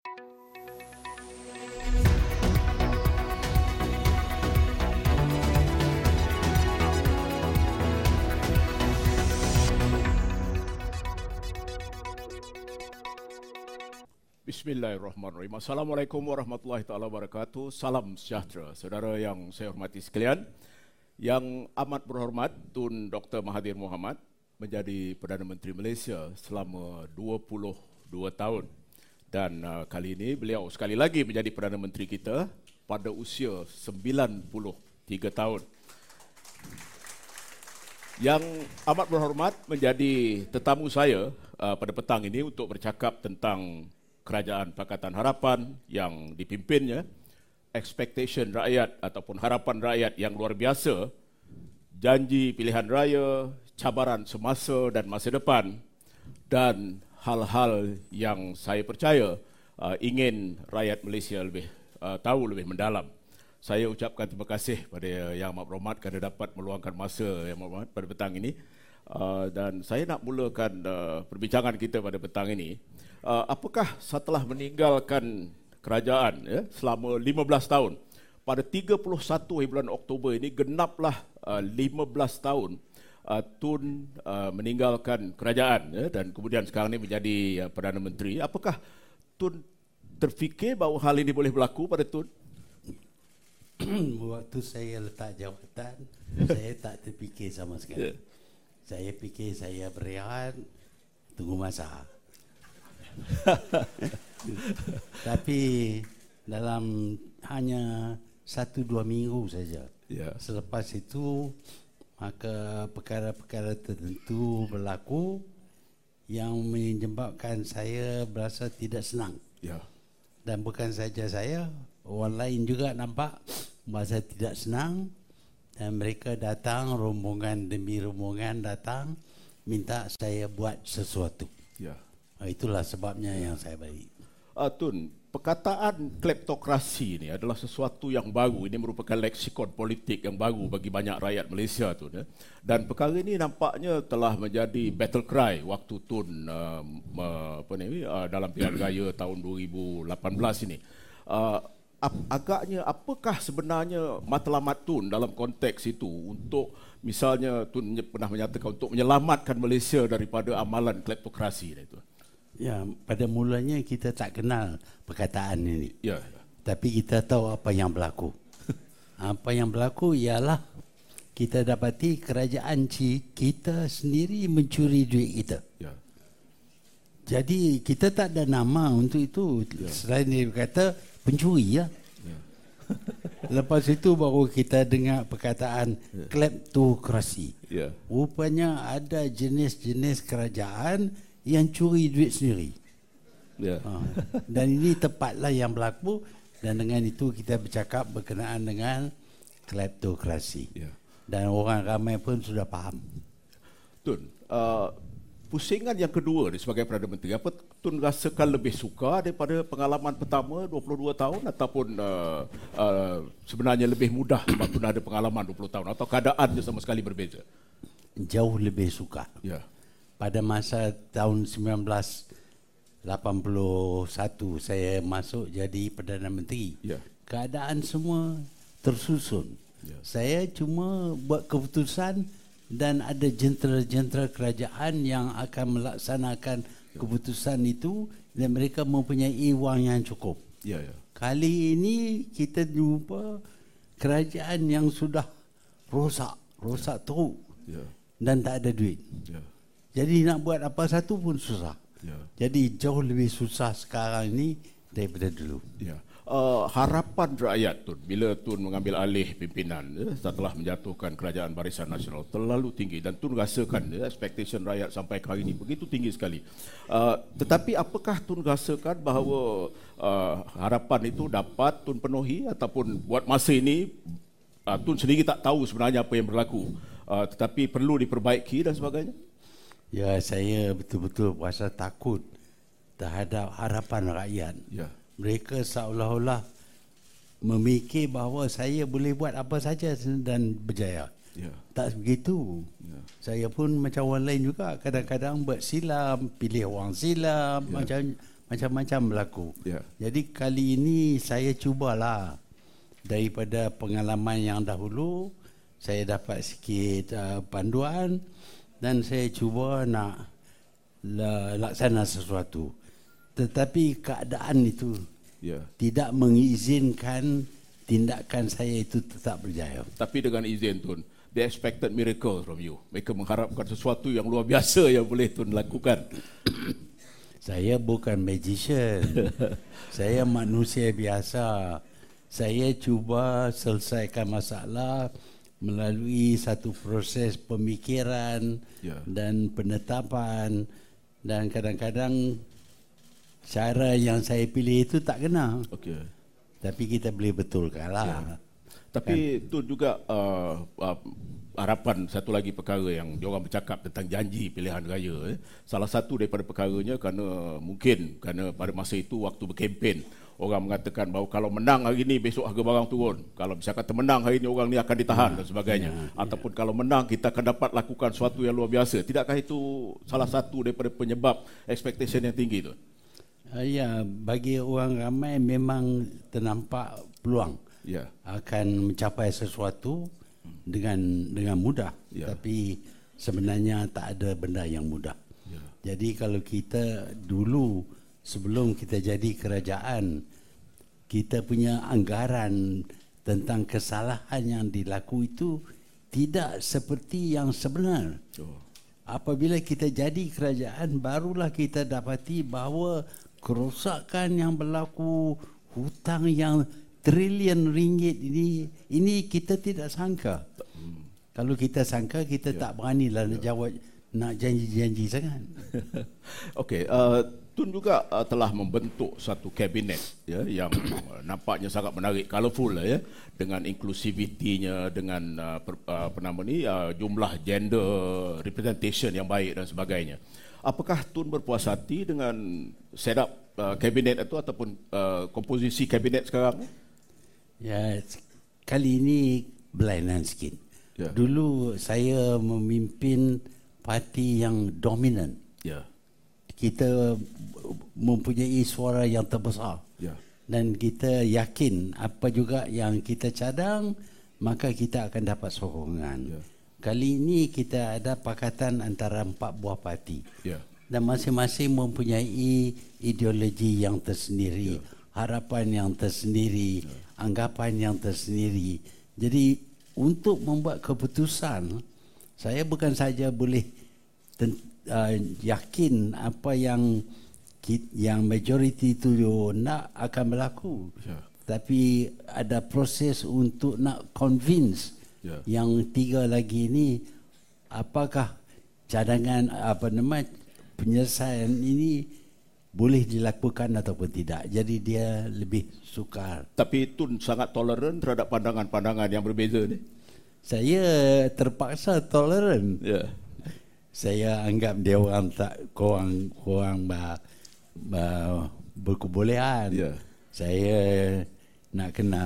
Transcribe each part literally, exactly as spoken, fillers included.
Bismillahirrahmanirrahim. Assalamualaikum warahmatullahi taala wabarakatuh. Salam sejahtera saudara yang saya hormati sekalian. Yang amat berhormat Tun Doktor Mahathir Mohamad menjadi Perdana Menteri Malaysia selama dua puluh dua tahun. Dan uh, kali ini beliau sekali lagi menjadi Perdana Menteri kita pada usia sembilan puluh tiga tahun. Yang amat berhormat menjadi tetamu saya uh, pada petang ini untuk bercakap tentang Kerajaan Pakatan Harapan yang dipimpinnya, expectation rakyat ataupun harapan rakyat yang luar biasa, janji pilihan raya, cabaran semasa dan masa depan, dan hal-hal yang saya percaya uh, ingin rakyat Malaysia lebih uh, tahu lebih mendalam. Saya ucapkan terima kasih pada Yang Amat Berhormat kerana dapat meluangkan masa Yang Amat Berhormat pada petang ini. Uh, dan saya nak mulakan uh, perbincangan kita pada petang ini. Uh, apakah setelah meninggalkan kerajaan ya, selama lima belas tahun, pada tiga puluh satu bulan Oktober ini genaplah uh, lima belas tahun uh, Tun uh, meninggalkan kerajaan ya, dan kemudian sekarang ini menjadi uh, Perdana Menteri. Apakah Tun terfikir bahawa hal ini boleh berlaku pada Tun? Waktu saya letak jawatan, saya tak terfikir sama sekali. Yeah. Saya fikir saya berehat, tunggu masa. Tapi dalam hanya satu dua minggu saja. Yeah. Selepas itu, maka perkara-perkara tertentu berlaku yang menyebabkan saya berasa tidak senang. Yeah. Dan bukan saja saya, orang lain juga nampak merasa tidak senang. Dan mereka datang, rombongan demi rombongan datang, minta saya buat sesuatu. Ya. Itulah sebabnya yang saya bagi. Uh, Tun, perkataan kleptokrasi ini adalah sesuatu yang baru. Ini merupakan leksikon politik yang baru bagi banyak rakyat Malaysia, Tun. Ya. Dan perkara ini nampaknya telah menjadi battle cry waktu Tun uh, apa ni, uh, dalam pilihan raya tahun dua ribu lapan belas ini. Uh, Agaknya apakah sebenarnya matlamat Tun dalam konteks itu untuk misalnya Tun pernah menyatakan untuk menyelamatkan Malaysia daripada amalan kleptokrasi itu? Ya, pada mulanya kita tak kenal perkataan ini. Ya, ya. Tapi kita tahu apa yang berlaku. Apa yang berlaku ialah kita dapati kerajaan kita sendiri mencuri duit kita. Ya. Jadi kita tak ada nama untuk itu. Ya. Selain dia berkata pencuri ya. Ya. Lepas itu baru kita dengar perkataan ya. Kleptokrasi. Ya. Rupanya ada jenis-jenis kerajaan yang curi duit sendiri. Ya. Ha. Dan ini tepatlah yang berlaku, dan dengan itu kita bercakap berkenaan dengan kleptokrasi. Ya. Dan orang ramai pun sudah faham. Tun, uh, pusingan yang kedua ni sebagai Perdana Menteri, apa Tun rasakan lebih suka daripada pengalaman pertama dua puluh dua tahun, ataupun uh, uh, sebenarnya lebih mudah sebab Tun ada pengalaman dua puluh tahun, atau keadaannya sama sekali berbeza? Jauh lebih suka. Ya. Pada masa tahun sembilan belas lapan puluh satu saya masuk jadi Perdana Menteri. Ya. Keadaan semua tersusun. Ya. Saya cuma buat keputusan dan ada jentera-jentera kerajaan yang akan melaksanakan keputusan itu, dan mereka mempunyai wang yang cukup. Ya, ya. Kali ini kita jumpa kerajaan yang sudah rosak, rosak ya. teruk ya. Dan tak ada duit. Ya. Jadi nak buat apa satu pun susah. Ya. Jadi jauh lebih susah sekarang ini daripada dulu. Ya. Uh, harapan rakyat Tun bila Tun mengambil alih pimpinan ya, setelah menjatuhkan Kerajaan Barisan Nasional terlalu tinggi, dan Tun rasakan ya, expectation rakyat sampai ke hari ini begitu tinggi sekali. Uh, tetapi apakah Tun rasakan bahawa uh, harapan itu dapat Tun penuhi, ataupun buat masa ini uh, Tun sendiri tak tahu sebenarnya apa yang berlaku, uh, tetapi perlu diperbaiki dan sebagainya? Ya, saya betul-betul rasa takut terhadap harapan rakyat. Ya. Mereka seolah-olah memikir bahawa saya boleh buat apa saja dan berjaya. Ya. Tak begitu. Ya. Saya pun macam orang lain juga, kadang-kadang buat silam, pilih orang silam, ya. macam macam-macam berlaku. Yeah. Jadi kali ini saya cubalah daripada pengalaman yang dahulu, saya dapat sikit uh, panduan dan saya cuba nak la, laksana sesuatu. Tetapi keadaan itu yeah. tidak mengizinkan tindakan saya itu tetap berjaya. Tapi dengan izin Tun, they expected miracle from you. Mereka mengharapkan sesuatu yang luar biasa yang boleh Tun lakukan. Saya bukan magician. Saya manusia biasa. Saya cuba selesaikan masalah melalui satu proses pemikiran yeah. dan penetapan, dan kadang-kadang cara yang saya pilih itu tak kena. Okay. Tapi kita boleh betulkan lah. Yeah. Tapi itu kan? juga uh, uh, harapan satu lagi perkara yang diorang bercakap tentang janji pilihan raya. Eh. Salah satu daripada perkaranya kerana mungkin kerana pada masa itu waktu berkempen, orang mengatakan bahawa kalau menang hari ini besok harga barang turun. Kalau bisa kata menang hari ini orang ni akan ditahan yeah. dan sebagainya. Yeah. Ataupun yeah. kalau menang kita akan dapat lakukan sesuatu yang luar biasa. Tidakkah itu salah satu daripada penyebab expectation yang tinggi tu? Uh, ya, bagi orang ramai memang ternampak peluang yeah. akan mencapai sesuatu dengan dengan mudah. Yeah. Tapi sebenarnya tak ada benda yang mudah. Yeah. Jadi kalau kita dulu sebelum kita jadi kerajaan, kita punya anggaran tentang kesalahan yang dilaku itu tidak seperti yang sebenar. Oh. Apabila kita jadi kerajaan, barulah kita dapati bahawa kerosakan yang berlaku, hutang yang trilion ringgit ini, ini kita tidak sangka. Hmm. Kalau kita sangka, kita yeah. tak beranilah yeah. nak jawab, nak janji-janji sangat. Okey, uh, Tun juga uh, telah membentuk satu kabinet ya, yang uh, nampaknya sangat menarik, colourful lah, ya, dengan inklusivitinya, dengan uh, per, uh, apa nama ni, uh, jumlah gender representation yang baik dan sebagainya. Apakah Tun berpuas hati dengan set up uh, kabinet itu ataupun uh, komposisi kabinet sekarang? Ya, kali ini berlainan sikit. Ya. Dulu saya memimpin parti yang dominan. Ya. Kita mempunyai suara yang terbesar. Ya. Dan kita yakin apa juga yang kita cadang, maka kita akan dapat sokongan. Ya. Kali ini kita ada pakatan antara empat buah parti. Ya. Dan masing-masing mempunyai ideologi yang tersendiri, ya. harapan yang tersendiri, ya. anggapan yang tersendiri. Jadi untuk membuat keputusan, saya bukan saja boleh ten, uh, yakin apa yang yang majoriti itu nak akan berlaku, ya. tapi ada proses untuk nak convince ya. yang tiga lagi ini, apakah cadangan apa nama penyelesaian ini boleh dilakukan ataupun tidak. Jadi dia lebih sukar. Tapi Tun sangat toleran terhadap pandangan-pandangan yang berbeza ni. Saya terpaksa toleran. Ya. Saya anggap dia orang tak kurang kurang bah, bah, berkebolehan. Ya. Saya nak kena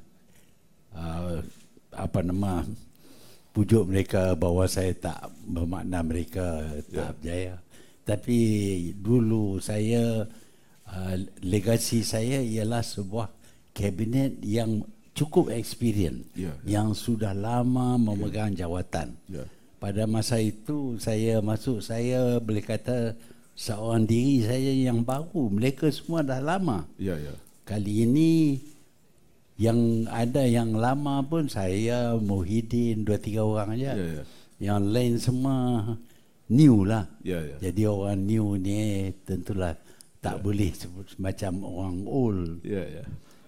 uh, apa nama pujuk mereka bahawa saya tak bermakna mereka tak ya. berjaya. Tapi dulu saya uh, legasi saya ialah sebuah kabinet yang cukup experience, yeah, yeah. yang sudah lama memegang yeah. jawatan. Yeah. Pada masa itu saya masuk, saya boleh kata seorang diri saya yang baru. Mereka semua dah lama. Yeah, yeah. Kali ini yang ada yang lama pun saya, Muhyiddin, dua tiga orang aja. Yeah, yeah. Yang lain semua new lah. Yeah, yeah. Jadi orang new ni tentulah tak yeah. boleh macam orang old. Ya, yeah, ya. Yeah.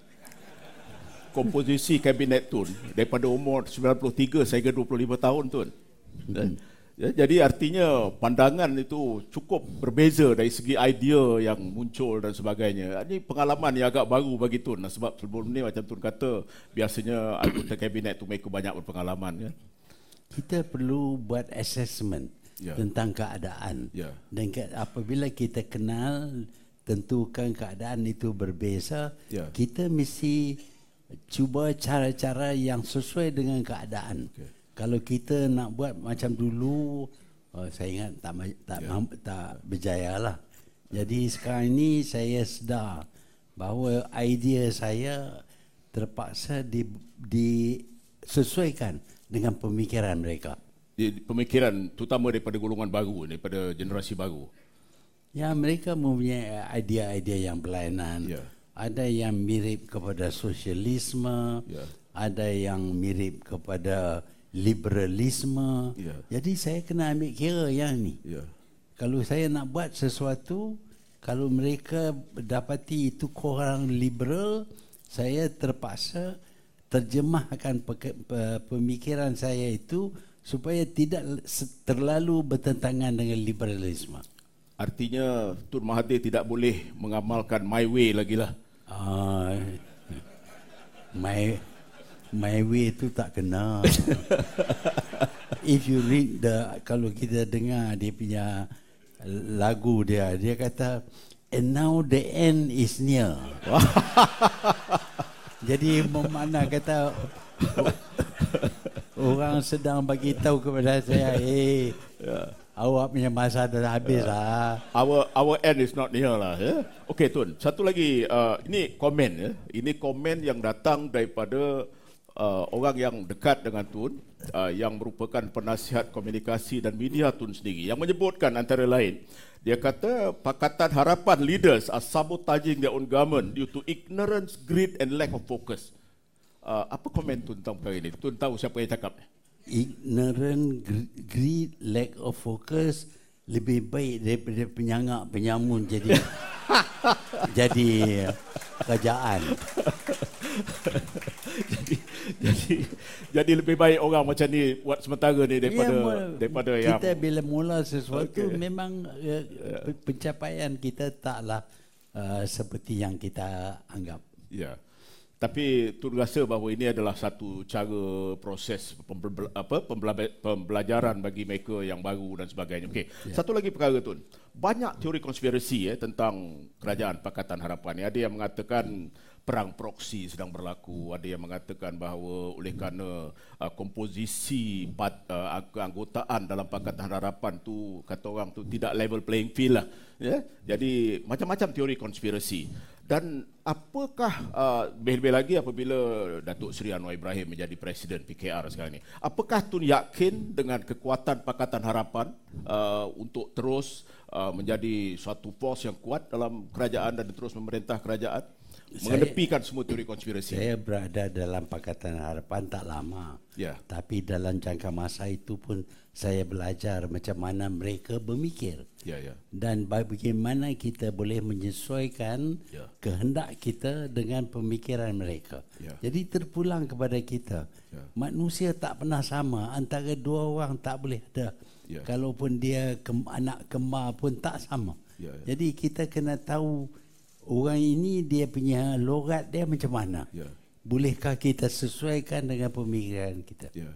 Komposisi kabinet Tun daripada umur sembilan puluh tiga sehingga dua puluh lima tahun Tun. Hmm. Ya, jadi artinya pandangan itu cukup berbeza dari segi idea yang muncul dan sebagainya. Ini pengalaman yang agak baru bagi Tun. Sebab sebelum ni macam Tun kata, biasanya anggota kabinet tu mereka banyak berpengalaman. Ya. Kita perlu buat assessment ya. tentang keadaan. Ya. Dan apabila kita kenal, tentukan keadaan itu berbeza, ya. kita mesti cuba cara-cara yang sesuai dengan keadaan. Okay. Kalau kita nak buat macam dulu, oh, saya ingat tak tak, yeah. tak berjaya lah. Jadi sekarang ini saya sedar bahawa idea saya terpaksa di, disesuaikan dengan pemikiran mereka. Di, pemikiran terutama daripada golongan baru, daripada generasi baru. Ya, mereka mempunyai idea-idea yang berlainan. Ya. Ada yang mirip kepada sosialisme, ya. Ada yang mirip kepada liberalisme. Ya. Jadi saya kena ambil kira yang ni. Ya. Kalau saya nak buat sesuatu, kalau mereka dapati itu korang liberal, saya terpaksa terjemahkan pemikiran saya itu supaya tidak terlalu bertentangan dengan liberalisme. Artinya Tun Mahathir tidak boleh mengamalkan my way lagi lah. Uh, my my way itu tak kena. If you read the, kalau kita dengar dia punya lagu dia, dia kata and now the end is near. Jadi bermakna kata orang sedang bagi tahu kepada saya, eh, yeah. awak punya masa dah habis yeah. lah. Our our end is not near lah. Ya? Okey Tun, satu lagi, uh, ini komen ya. Ini komen yang datang daripada uh, orang yang dekat dengan Tun, uh, yang merupakan penasihat komunikasi dan media Tun sendiri, yang menyebutkan antara lain, dia kata Pakatan Harapan leaders are sabotaging their own government due to ignorance, greed and lack of focus. Uh, apa komen Tun tentang perkara ini? Tun tahu siapa yang cakap? Ignorant, greed, lack of focus lebih baik daripada penyangak penyamun jadi jadi kerajaan. jadi jadi jadi lebih baik orang macam ni buat sementara ni daripada ya, daripada kita yang kita bila mula sesuatu okay. memang uh, pencapaian kita taklah uh, seperti yang kita anggap. Ya. Tapi Tun rasa bahawa ini adalah satu cara proses pembela, apa, pembelajaran bagi mereka yang baru dan sebagainya. Okey, yeah. Satu lagi perkara Tun. Banyak teori konspirasi eh, tentang kerajaan Pakatan Harapan ni. Ada yang mengatakan perang proksi sedang berlaku, ada yang mengatakan bahawa oleh kerana uh, komposisi pat, uh, keanggotaan dalam Pakatan Harapan tu, kata orang tu tidak level playing field lah. Ya? Jadi macam-macam teori konspirasi. Dan apakah uh, lebih-lebih lagi apabila Datuk Seri Anwar Ibrahim menjadi Presiden P K R sekarang ni, apakah Tun yakin dengan kekuatan Pakatan Harapan uh, untuk terus uh, menjadi suatu force yang kuat dalam kerajaan dan terus memerintah kerajaan, mengedepikan semua teori konspirasi? Saya berada dalam Pakatan Harapan tak lama, ya. Tapi dalam jangka masa itu pun saya belajar macam mana mereka bermikir, ya, ya. Dan bagaimana kita boleh menyesuaikan ya. kehendak kita dengan pemikiran mereka, ya. Jadi terpulang kepada kita, ya. Manusia tak pernah sama, antara dua orang tak boleh ada, ya. Kalaupun dia ke- anak kembar pun tak sama, ya, ya. Jadi kita kena tahu orang ini dia punya logat dia macam mana, ya. Bolehkah kita sesuaikan dengan pemikiran kita, ya.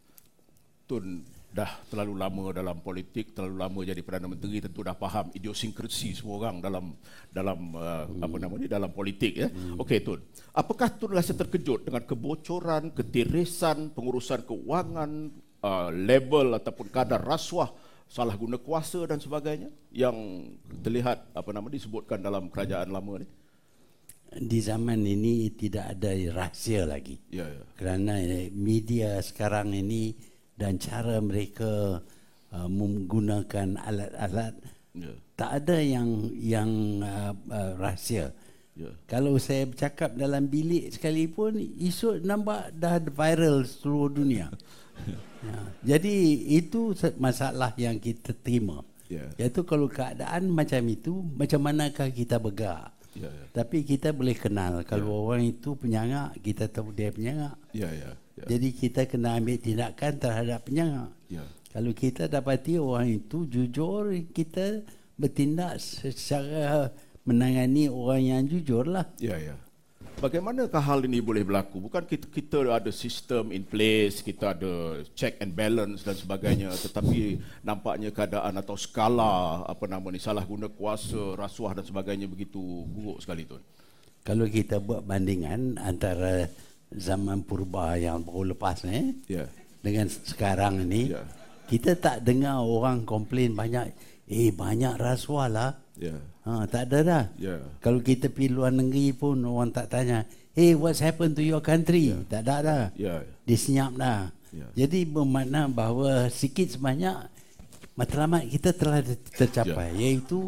Tun dah terlalu lama dalam politik, terlalu lama jadi Perdana Menteri, tentu dah faham idiosinkrasi semua orang dalam dalam uh, hmm. apa nama ni, dalam politik ya. Hmm. Okey Tun, apakah Tun rasa terkejut dengan kebocoran, ketirisan pengurusan keuangan, uh, level ataupun kadar rasuah, salah guna kuasa dan sebagainya yang terlihat apa nama disebutkan dalam kerajaan lama ni? Di zaman ini tidak ada rahsia lagi, ya, ya. Kerana media sekarang ini dan cara mereka uh, menggunakan alat-alat, yeah. tak ada yang yang uh, uh, rahsia. Yeah. Kalau saya bercakap dalam bilik sekalipun, esok nampak dah viral seluruh dunia. Ya. Jadi itu masalah yang kita terima. Yeah. Iaitu kalau keadaan macam itu, macam manakah kita bergerak? Yeah, yeah. Tapi kita boleh kenal kalau yeah. orang itu penyangak, kita tahu dia penyangak. Yeah, yeah. Yeah. Jadi kita kena ambil tindakan terhadap penyangak. Yeah. Kalau kita dapati orang itu jujur, kita bertindak secara menangani orang yang jujur lah. Ya, yeah, ya. Yeah. Bagaimanakah hal ini boleh berlaku? Bukan kita, kita ada sistem in place, kita ada check and balance dan sebagainya, tetapi nampaknya keadaan atau skala apa nama ni, salah guna kuasa, rasuah dan sebagainya begitu buruk sekali Tun. Kalau kita buat bandingan antara zaman purba yang baru lepas ni, yeah. dengan sekarang ni, yeah. kita tak dengar orang komplain banyak, eh banyak rasuah lah. Yeah. Ha, tak ada dah. Yeah. Kalau kita pergi luar negeri pun orang tak tanya, hey, what's happened to your country? Yeah. Tak ada dah. Yeah. Dia senyap dah. Yeah. Jadi bermakna bahawa sikit sebanyak matlamat kita telah tercapai, yeah. iaitu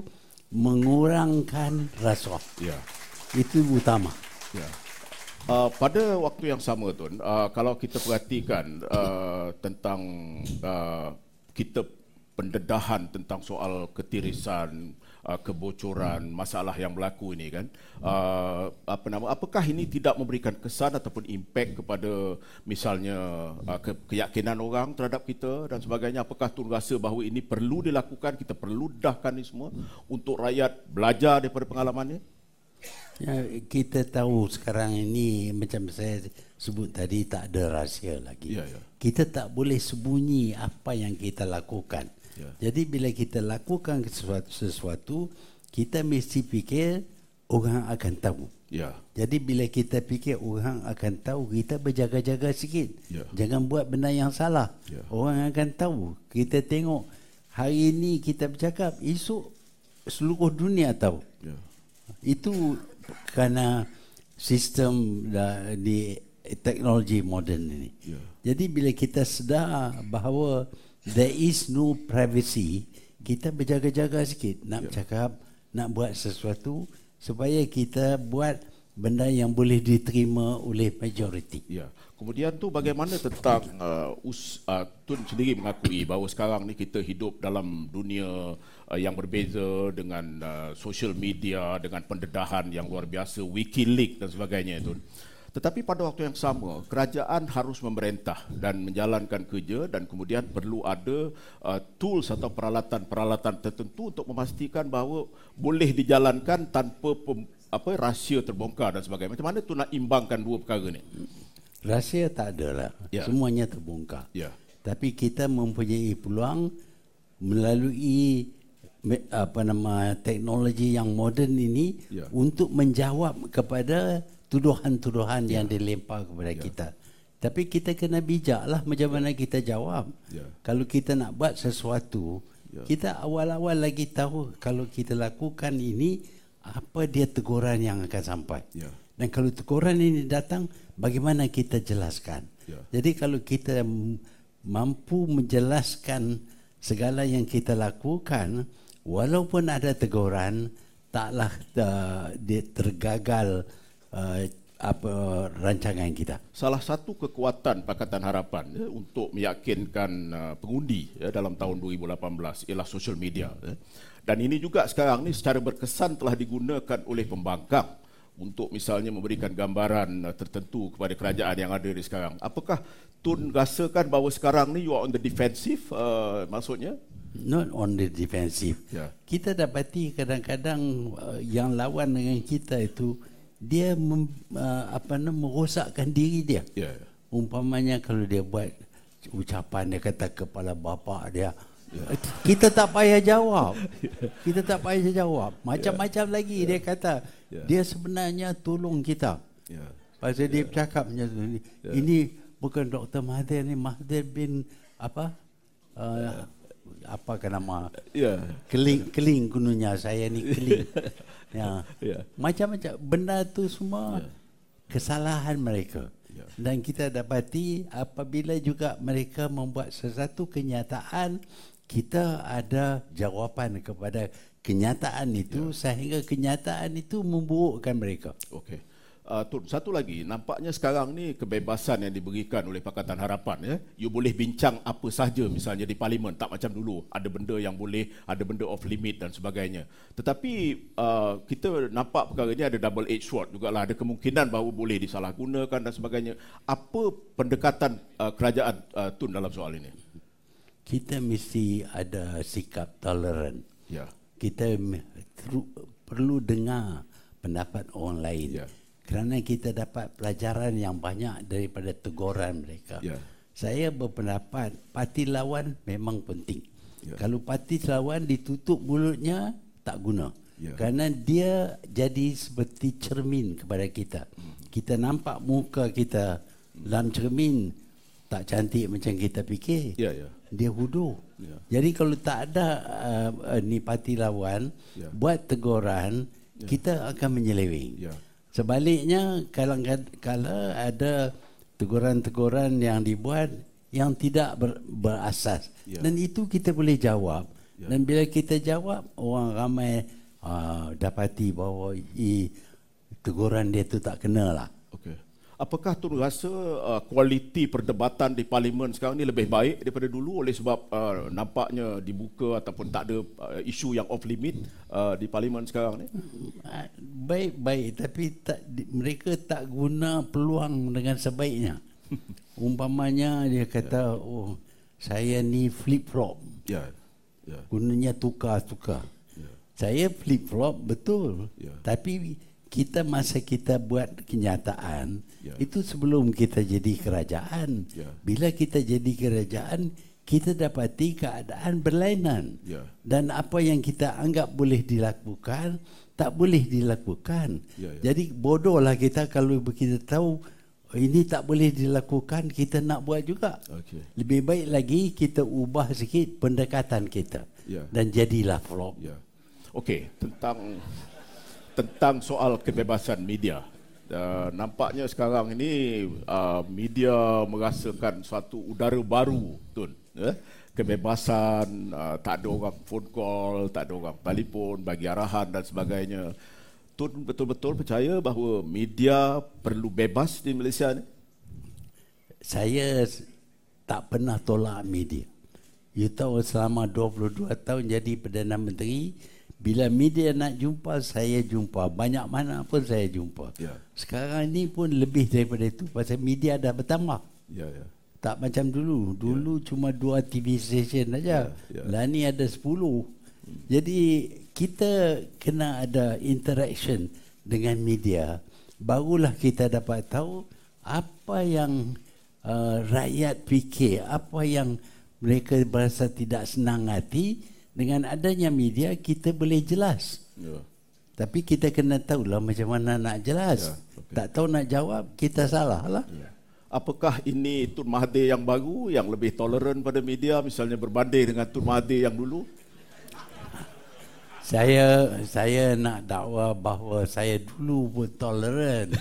mengurangkan rasuah. Yeah. Itu utama. Yeah. Uh, pada waktu yang sama Tun, uh, kalau kita perhatikan uh, tentang uh, kita pendedahan tentang soal ketirisan, uh, kebocoran, masalah yang berlaku ini kan, uh, apa nama, apakah ini tidak memberikan kesan ataupun impak kepada misalnya uh, ke, keyakinan orang terhadap kita dan sebagainya? Apakah Tun rasa bahawa ini perlu dilakukan, kita perlu dedahkan ini semua untuk rakyat belajar daripada pengalamannya? Ya, kita tahu sekarang ini macam saya sebut tadi, tak ada rahsia lagi. Ya, ya. Kita tak boleh sembunyi apa yang kita lakukan. Ya. Jadi bila kita lakukan sesuatu, sesuatu, kita mesti fikir orang akan tahu. Ya. Jadi bila kita fikir orang akan tahu, kita berjaga-jaga sikit. Ya. Jangan buat benda yang salah. Ya. Orang akan tahu. Kita tengok hari ini kita bercakap, esok seluruh dunia tahu. Ya. Itu kerana sistem di teknologi moden ini. Yeah. Jadi bila kita sedar bahawa there is no privacy, kita berjaga-jaga sikit nak yeah. cakap, nak buat sesuatu supaya kita buat benda yang boleh diterima oleh majoriti. Ya. Kemudian tu bagaimana tentang uh, us, uh, Tun sendiri mengakui bahawa sekarang ni kita hidup dalam dunia uh, yang berbeza dengan uh, social media, dengan pendedahan yang luar biasa, WikiLeaks dan sebagainya Tun. Tetapi pada waktu yang sama, kerajaan harus memerintah dan menjalankan kerja dan kemudian perlu ada uh, tools atau peralatan-peralatan tertentu untuk memastikan bahawa boleh dijalankan tanpa pem, apa rahsia terbongkar dan sebagainya. Macam mana tu nak imbangkan dua perkara ni? Rahsia tak ada lah. Ya. Semuanya terbongkar. Ya. Tapi kita mempunyai peluang melalui apa nama teknologi yang moden ini ya. Untuk menjawab kepada tuduhan-tuduhan ya. Yang dilempar kepada ya. Kita. Tapi kita kena bijaklah macam mana kita jawab. Ya. Kalau kita nak buat sesuatu, ya. Kita awal-awal lagi tahu kalau kita lakukan ini, apa dia teguran yang akan sampai. Ya. Dan kalau teguran ini datang, bagaimana kita jelaskan. Ya. Jadi kalau kita mampu menjelaskan segala yang kita lakukan, walaupun ada teguran, taklah uh, dia tergagal uh, apa rancangan kita. Salah satu kekuatan Pakatan Harapan ya, untuk meyakinkan uh, pengundi ya, dalam tahun dua ribu lapan belas ialah social media. Ya. Dan ini juga sekarang ni secara berkesan telah digunakan oleh pembangkang untuk misalnya memberikan gambaran uh, tertentu kepada kerajaan yang ada di sekarang. Apakah Tun rasakan bahawa sekarang ni you are on the defensive uh, maksudnya? Not on the defensive. Yeah. Kita dapati kadang-kadang uh, yang lawan dengan kita itu dia mem, uh, apa nama merosakkan diri dia. Yeah. Umpamanya kalau dia buat ucapan, dia kata kepala bapa dia, yeah. Kita tak payah jawab. Kita tak payah jawab. Macam-macam yeah. lagi yeah. dia kata. Yeah. Dia sebenarnya tolong kita. Yeah. Pasal yeah. dia bercakap macam tu. Yeah. Ini bukan Doktor Mahathir ni, Mahathir bin apa? Uh, yeah. Apa ke nama? Yeah. Keling, keling gunanya saya ni keling. Ya. Yeah. Macam-macam benda tu semua yeah. kesalahan mereka. Yeah. Dan kita dapati apabila juga mereka membuat sesuatu kenyataan, kita ada jawapan kepada kenyataan itu yeah. sehingga kenyataan itu memburukkan mereka. Okey. Uh, Tun, satu lagi, nampaknya sekarang ni kebebasan yang diberikan oleh Pakatan Harapan ya. You boleh bincang apa sahaja misalnya di parlimen, tak macam dulu ada benda yang boleh, ada benda off limit dan sebagainya. Tetapi uh, kita nampak perkara ini ada double edged sword jugalah, ada kemungkinan bahawa boleh disalahgunakan dan sebagainya. Apa pendekatan uh, kerajaan uh, Tun dalam soal ini? Kita mesti ada sikap toleran. Ya. Kita perlu dengar pendapat orang lain. Ya. Kerana kita dapat pelajaran yang banyak daripada teguran mereka. Ya. Saya berpendapat parti lawan memang penting. Ya. Kalau parti lawan ditutup mulutnya, tak guna. Ya. Kerana dia jadi seperti cermin kepada kita. Hmm. Kita nampak muka kita dalam cermin tak cantik macam kita fikir. Ya, ya. Dia hudu. Yeah. Jadi kalau tak ada uh, uh, ni parti lawan yeah. buat teguran, yeah. kita akan menyeleweng. Yeah. Sebaliknya kalau kalau ada teguran-teguran yang dibuat yang tidak ber, berasas yeah. dan itu kita boleh jawab. Yeah. Dan bila kita jawab, orang ramai uh, dapati bahawa i, teguran dia tu tak kena lah. Okey. Apakah Tun rasa uh, kualiti perdebatan di parlimen sekarang ni lebih baik daripada dulu oleh sebab uh, nampaknya dibuka ataupun tak ada uh, isu yang off limit uh, di parlimen sekarang ni? Baik-baik, tapi tak, mereka tak guna peluang dengan sebaiknya. Umpamanya dia kata, oh saya ni flip-flop. Ya. Yeah. Yeah. Gunanya tukar-tukar. Yeah. Saya flip-flop betul. Yeah. Tapi kita masa kita buat kenyataan yeah. itu sebelum kita jadi kerajaan. Yeah. Bila kita jadi kerajaan, kita dapati keadaan berlainan. Yeah. Dan apa yang kita anggap boleh dilakukan, tak boleh dilakukan. Yeah, yeah. Jadi bodohlah kita kalau kita tahu ini tak boleh dilakukan, kita nak buat juga. Okay. Lebih baik lagi kita ubah sikit pendekatan kita. Yeah. Dan jadilah flop. Yeah. Okey, tentang tentang soal kebebasan media. Uh, nampaknya sekarang ini uh, media merasakan suatu udara baru, Tun. Eh? Kebebasan, uh, tak ada orang phone call, tak ada orang telefon, bagi arahan dan sebagainya. Tun betul-betul percaya bahawa media perlu bebas di Malaysia ni? Saya tak pernah tolak media. You tahu selama dua puluh dua tahun jadi Perdana Menteri, bila media nak jumpa, saya jumpa. Banyak mana pun saya jumpa. Yeah. Sekarang ni pun lebih daripada itu. Pasal media dah bertambah. Yeah, yeah. Tak macam dulu. Dulu yeah. cuma dua T V station saja. Yeah, yeah. Lah ni ada sepuluh. Hmm. Jadi kita kena ada interaction dengan media. Barulah kita dapat tahu apa yang uh, rakyat fikir. Apa yang mereka berasa tidak senang hati. Dengan adanya media kita boleh jelas. Ya. Tapi kita kena tahulah macam mana nak jelas. Ya, okay. Tak tahu nak jawab, kita salah lah. Ya. Apakah ini Tun Mahathir yang baru, yang lebih toleran pada media, misalnya berbanding dengan Tun Mahathir yang dulu? Saya saya nak dakwa bahawa saya dulu pun toleran.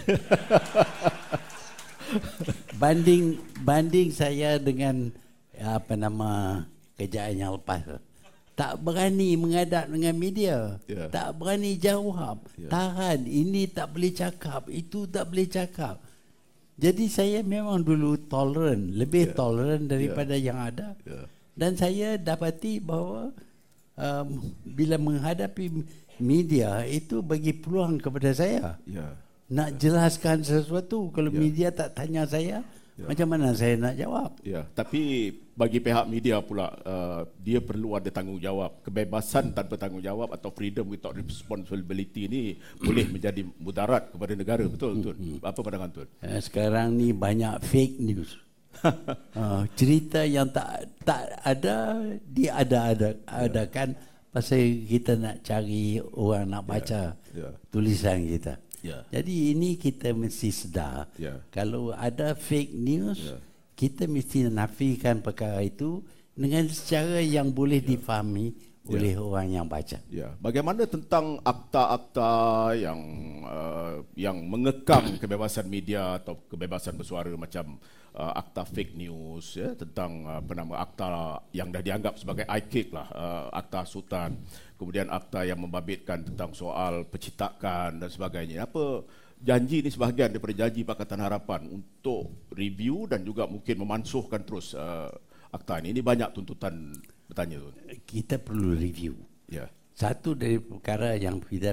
banding banding saya dengan apa nama kerjaan yang lepas. Tak berani menghadap dengan media. Yeah. Tak berani jawab. Yeah. Tahan, ini tak boleh cakap, itu tak boleh cakap. Jadi saya memang dulu toleran, lebih yeah. toleran daripada yeah. yang ada. Yeah. Dan saya dapati bahawa um, bila menghadapi media, itu bagi peluang kepada saya. Yeah. Nak yeah. jelaskan sesuatu. Kalau yeah. media tak tanya saya, yeah. macam mana saya nak jawab? Ya, tapi bagi pihak media pula, uh, dia perlu ada tanggungjawab. Kebebasan tanpa tanggungjawab atau freedom without responsibility ni boleh menjadi mudarat kepada negara. Betul, Tun? Apa pandangan Tun? Sekarang ni banyak fake news. uh, cerita yang tak tak ada, dia ada-ada adakan yeah. pasal kita nak cari orang nak baca yeah. Yeah. tulisan kita. Yeah. Jadi ini kita mesti sedar yeah. kalau ada fake news, yeah. kita mesti nafikan perkara itu dengan secara yang boleh yeah. difahami yeah. oleh orang yang baca. Yeah. Bagaimana tentang akta-akta yang uh, yang mengekang kebebasan media atau kebebasan bersuara macam uh, akta fake news, ya, tentang uh, apa nama akta yang dah dianggap sebagai I K I K lah, uh, akta Sultan. Kemudian akta yang membabitkan tentang soal percetakan dan sebagainya. Apa janji ini sebahagian daripada janji Pakatan Harapan untuk review dan juga mungkin memansuhkan terus uh, akta ini. Ini banyak tuntutan bertanya. Kita perlu review. Ya. Satu dari perkara yang kita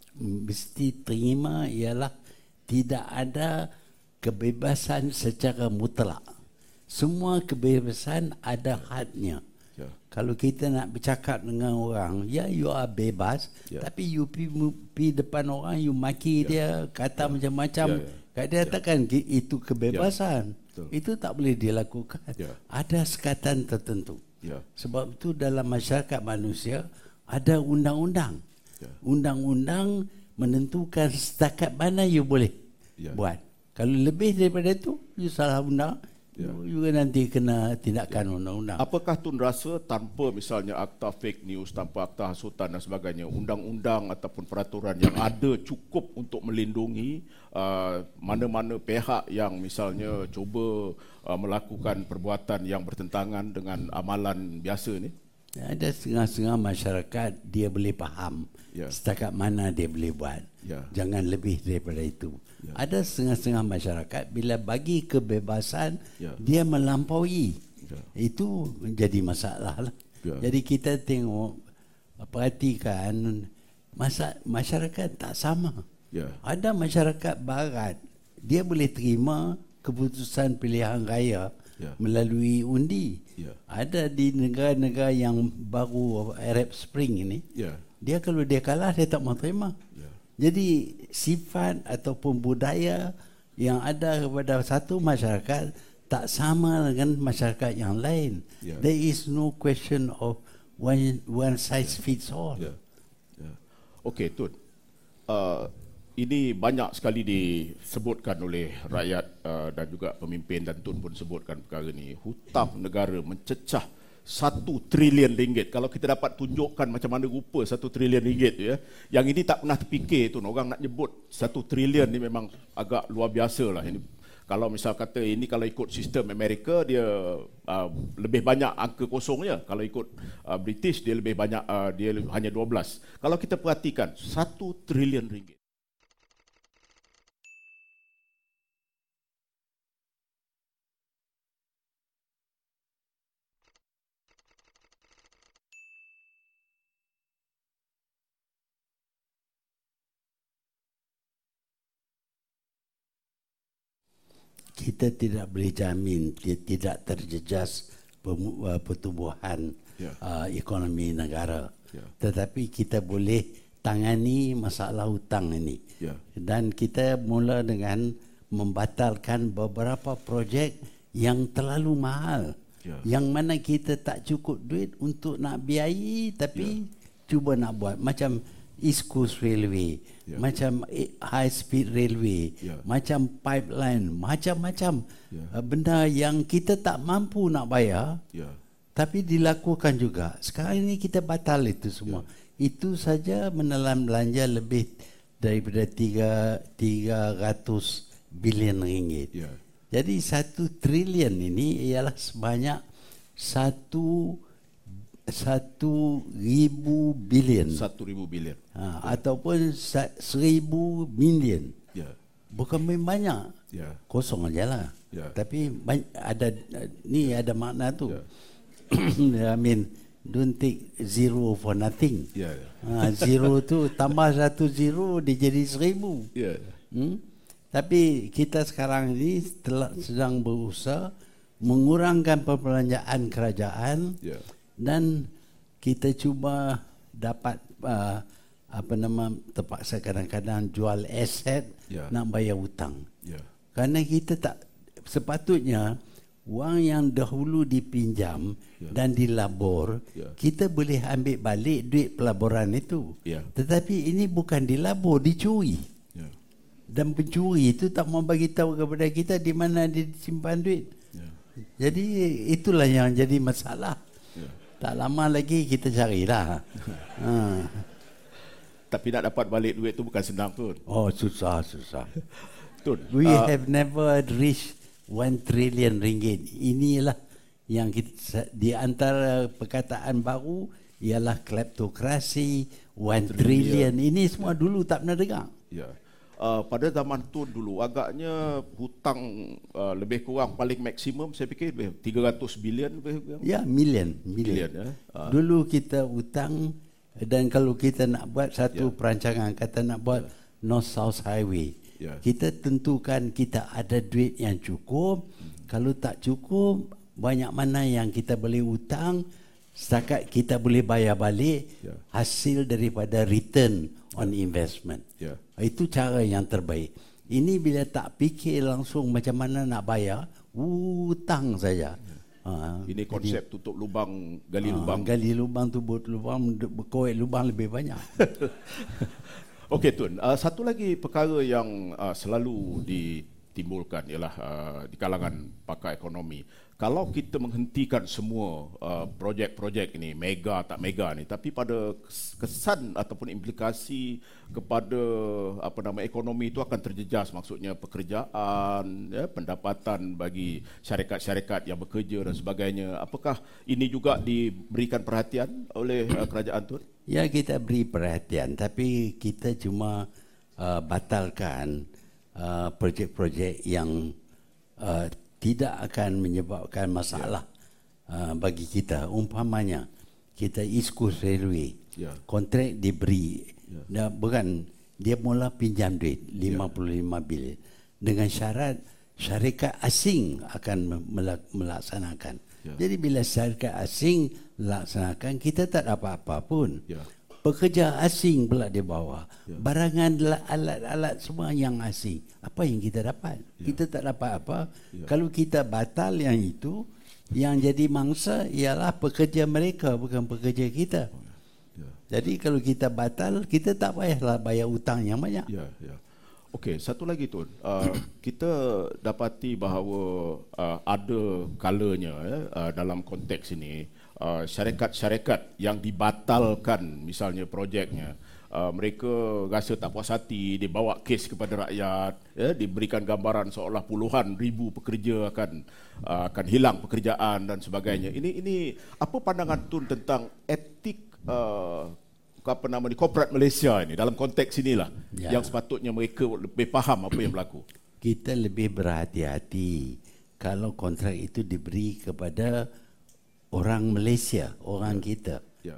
mesti terima ialah tidak ada kebebasan secara mutlak. Semua kebebasan ada hadnya. Kalau kita nak bercakap dengan orang, ya you are bebas, yeah. tapi you pi, pi depan orang, you maki yeah. dia, kata yeah. macam-macam, yeah, yeah. kat dia yeah. takkan itu kebebasan. Yeah. Itu tak boleh dilakukan. Yeah. Ada sekatan tertentu. Yeah. Sebab itu dalam masyarakat manusia ada undang-undang. Yeah. Undang-undang menentukan setakat mana you boleh yeah. buat. Kalau lebih daripada itu, you salah undang, ya. juga nanti kena tindakan ya. undang-undang. Apakah Tun rasa tanpa misalnya akta fake news, tanpa akta hasutan dan sebagainya, undang-undang ataupun peraturan yang ada cukup untuk melindungi uh, mana-mana pihak yang misalnya cuba uh, melakukan perbuatan yang bertentangan dengan amalan biasa ni? Ada setengah-setengah masyarakat dia boleh faham ya. setakat mana dia boleh buat. Ya. Jangan lebih daripada itu. Ya. Ada setengah-setengah masyarakat bila bagi kebebasan ya. dia melampaui. Ya. Itu menjadi masalah lah. Ya. Jadi kita tengok, perhatikan masa masyarakat tak sama. Ya. Ada masyarakat barat dia boleh terima keputusan pilihan raya ya. melalui undi. Ya. Ada di negara-negara yang baru Arab Spring ini, ya. dia kalau dia kalah dia tak mau terima. Ya. Jadi sifat ataupun budaya yang ada kepada satu masyarakat tak sama dengan masyarakat yang lain. Ya. There is no question of one one size ya. fits all. Ya. Ya. Okey, Tun. Uh, Ini banyak sekali disebutkan oleh rakyat uh, dan juga pemimpin, dan Tun pun sebutkan perkara ini. Hutang negara mencecah satu trilion ringgit. Kalau kita dapat tunjukkan macam mana rupa satu trilion ringgit tu ya. Yang ini tak pernah terfikir Tun. Orang nak nyebut satu trilion ni memang agak luar biasa lah. Ini, kalau misal kata ini kalau ikut sistem Amerika dia uh, lebih banyak angka kosongnya. Kalau ikut uh, British dia lebih banyak, uh, dia hanya dua belas. Kalau kita perhatikan satu trilion ringgit. Kita tidak boleh jamin dia tidak terjejas pertumbuhan yeah. uh, ekonomi negara. Yeah. Tetapi kita boleh tangani masalah hutang ini. Yeah. Dan kita mula dengan membatalkan beberapa projek yang terlalu mahal. Yeah. Yang mana kita tak cukup duit untuk nak biayai, tapi yeah. cuba nak buat. Macam East Coast Railway, yeah. macam High Speed Railway, yeah. macam pipeline, macam-macam yeah. benda yang kita tak mampu nak bayar, yeah. tapi dilakukan juga. Sekarang ini kita batal itu semua. Yeah. Itu saja menelan belanja lebih daripada tiga ratus bilion ringgit. Yeah. Jadi satu trilion ini ialah sebanyak satu satu ribu bilion. Satu ribu bilion. Ha, ya. Ataupun seribu milion. Ya. Bukan banyak. Ya. Kosong aja lah. Ya. Tapi ada ni ada makna tu. Ya. I mean, don't take zero for nothing. Ya. Ha, zero tu tambah satu zero dia jadi seribu. Ya. Hmm? Tapi kita sekarang ini telah sedang berusaha mengurangkan perbelanjaan kerajaan. Ya. Dan kita cuba dapat uh, apa nama terpaksa kadang-kadang jual aset yeah. nak bayar hutang. Yeah. Kerana kita tak sepatutnya wang yang dahulu dipinjam yeah. dan dilabur yeah. kita boleh ambil balik duit pelaburan itu. Yeah. Tetapi ini bukan dilabur, dicuri. Yeah. Dan pencuri itu tak mau bagi tahu kepada kita di mana dia simpan duit. Yeah. Jadi itulah yang jadi masalah. Tak lama lagi kita carilah. ha. Tapi nak dapat balik duit tu bukan senang tu. Oh, susah, susah. Tun, we uh, have never reached one trillion ringgit. Inilah yang kita, di antara perkataan baru ialah kleptokrasi, one trillion. Ini semua dulu tak pernah dengar. Ya. Uh, pada zaman Tun dulu agaknya hutang uh, lebih kurang paling maksimum saya fikir tiga ratus bilion lebih kurang. Ya, million, million. Ya. Uh. Dulu kita hutang, dan kalau kita nak buat satu yeah. perancangan, kata nak buat yeah. North South Highway, yeah. kita tentukan kita ada duit yang cukup. Hmm. Kalau tak cukup, banyak mana yang kita boleh hutang, setakat kita boleh bayar balik yeah. hasil daripada return on investment. Yeah. Itu cara yang terbaik. Ini bila tak fikir langsung macam mana nak bayar, hutang saja. Yeah. Ha, ini konsep jadi, tutup lubang, gali ha, lubang. Gali lubang, tutup lubang, berkoek lubang lebih banyak. Okey Tun, uh, satu lagi perkara yang uh, selalu di ditimbulkan ialah uh, di kalangan pakar ekonomi. Kalau kita menghentikan semua uh, projek-projek ini, mega tak mega ni, tapi pada kesan ataupun implikasi kepada apa nama ekonomi itu akan terjejas, maksudnya pekerjaan, ya, pendapatan bagi syarikat-syarikat yang bekerja dan sebagainya. Apakah ini juga diberikan perhatian oleh uh, kerajaan tu? Ya, kita beri perhatian, tapi kita cuma uh, batalkan uh, projek-projek yang uh, tidak akan menyebabkan masalah yeah. uh, bagi kita. Umpamanya kita East Coast Railway, yeah. kontrak diberi, yeah. bukan dia mula pinjam duit lima puluh lima bilion dengan syarat syarikat asing akan melaksanakan. Yeah. Jadi bila syarikat asing melaksanakan, kita tak dapat apa pun. Yeah. Pekerja asing pula dia bawa. Ya. Barangan, alat-alat semua yang asing. Apa yang kita dapat? Ya. Kita tak dapat apa. Ya. Kalau kita batal yang itu, yang jadi mangsa ialah pekerja mereka, bukan pekerja kita. Ya. Jadi kalau kita batal, kita tak payahlah bayar hutang yang banyak. Ya, ya. Okey, satu lagi Tun. Uh, kita dapati bahawa uh, ada kalanya uh, uh, dalam konteks ini, Uh, syarikat-syarikat yang dibatalkan misalnya projeknya, uh, mereka rasa tak puas hati, dia bawa kes kepada rakyat, ya, diberikan gambaran seolah puluhan ribu pekerja akan uh, akan hilang pekerjaan dan sebagainya. Ini ini apa pandangan Tun tentang etik uh, apa nama ni korporat Malaysia ini dalam konteks inilah ya. Yang sepatutnya mereka lebih faham apa yang berlaku. Kita lebih berhati-hati kalau kontrak itu diberi kepada orang Malaysia, orang ya. kita. Ya.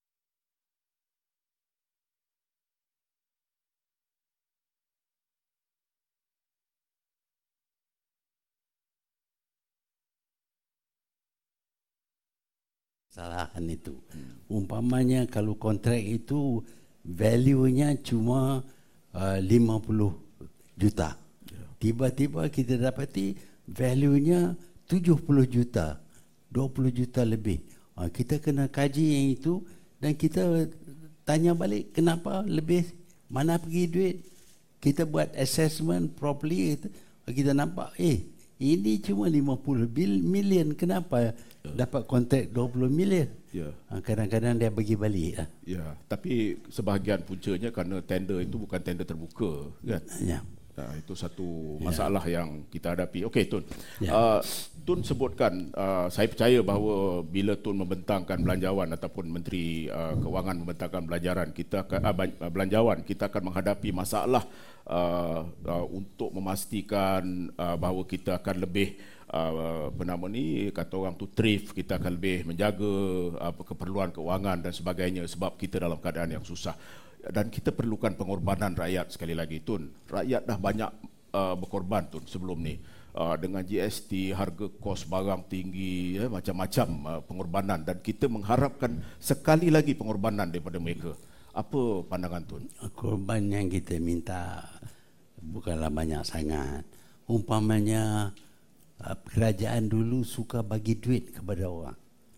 Kesalahan itu. Hmm. Umpamanya kalau kontrak itu value-nya cuma uh, lima puluh juta. Ya. Tiba-tiba kita dapati value-nya tujuh puluh juta. dua puluh juta lebih. Ha, kita kena kaji yang itu dan kita tanya balik kenapa lebih, mana pergi duit. Kita buat assessment properly, kita, kita nampak eh ini cuma lima puluh million, kenapa ya. dapat kontrak dua puluh million. Ya. Ha, kadang-kadang dia bagi balik. Ha. Ya, tapi sebahagian puncanya kerana tender itu bukan tender terbuka, kan? Ya. Nah, itu satu masalah ya. yang kita hadapi. Okey Tun, ya. uh, Tun sebutkan, uh, saya percaya bahawa bila Tun membentangkan belanjawan ataupun Menteri uh, Kewangan membentangkan belanjaran, kita akan, uh, belanjawan, kita akan menghadapi masalah uh, uh, untuk memastikan uh, bahawa kita akan lebih uh, apa nama ni, kata orang tu thrift, kita akan lebih menjaga uh, keperluan keuangan dan sebagainya sebab kita dalam keadaan yang susah. Dan kita perlukan pengorbanan rakyat sekali lagi Tun. Rakyat dah banyak uh, berkorban Tun sebelum ni. Uh, dengan G S T, harga kos barang tinggi, ya, macam-macam uh, pengorbanan. Dan kita mengharapkan sekali lagi pengorbanan daripada mereka. Apa pandangan Tun? Korban yang kita minta bukanlah banyak sangat. Umpamanya uh, kerajaan dulu suka bagi duit kepada orang.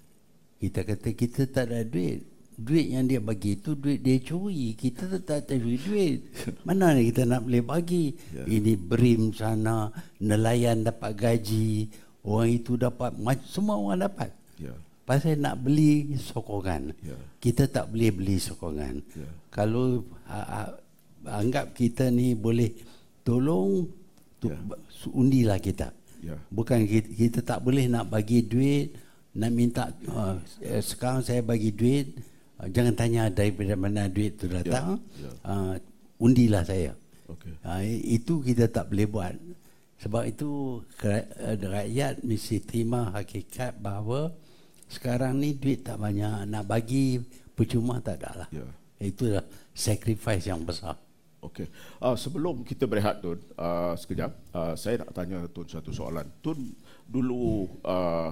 Kita kata kita tak ada duit. Duit yang dia bagi itu duit dia curi. Kita tak curi duit. Mana kita nak boleh bagi? Ya. Ini berim sana, nelayan dapat gaji, orang itu dapat, semua orang dapat. Ya. Pasal nak beli sokongan. Ya. Kita tak boleh beli sokongan. Ya. Kalau uh, anggap kita ni boleh tolong, tu, ya. undilah kita. Ya. Bukan kita, kita tak boleh nak bagi duit, nak minta uh, sekarang saya bagi duit. Jangan tanya daripada mana duit itu datang, ya, ya. Uh, undilah saya. Okay. Uh, itu kita tak boleh buat. Sebab itu rakyat mesti terima hakikat bahawa sekarang ni duit tak banyak, nak bagi percuma tak ada lah. Ya. Itulah sacrifice yang besar. Okey. Uh, sebelum kita berehat Tun, uh, sekejap, uh, saya nak tanya Tun satu soalan. Tun dulu uh,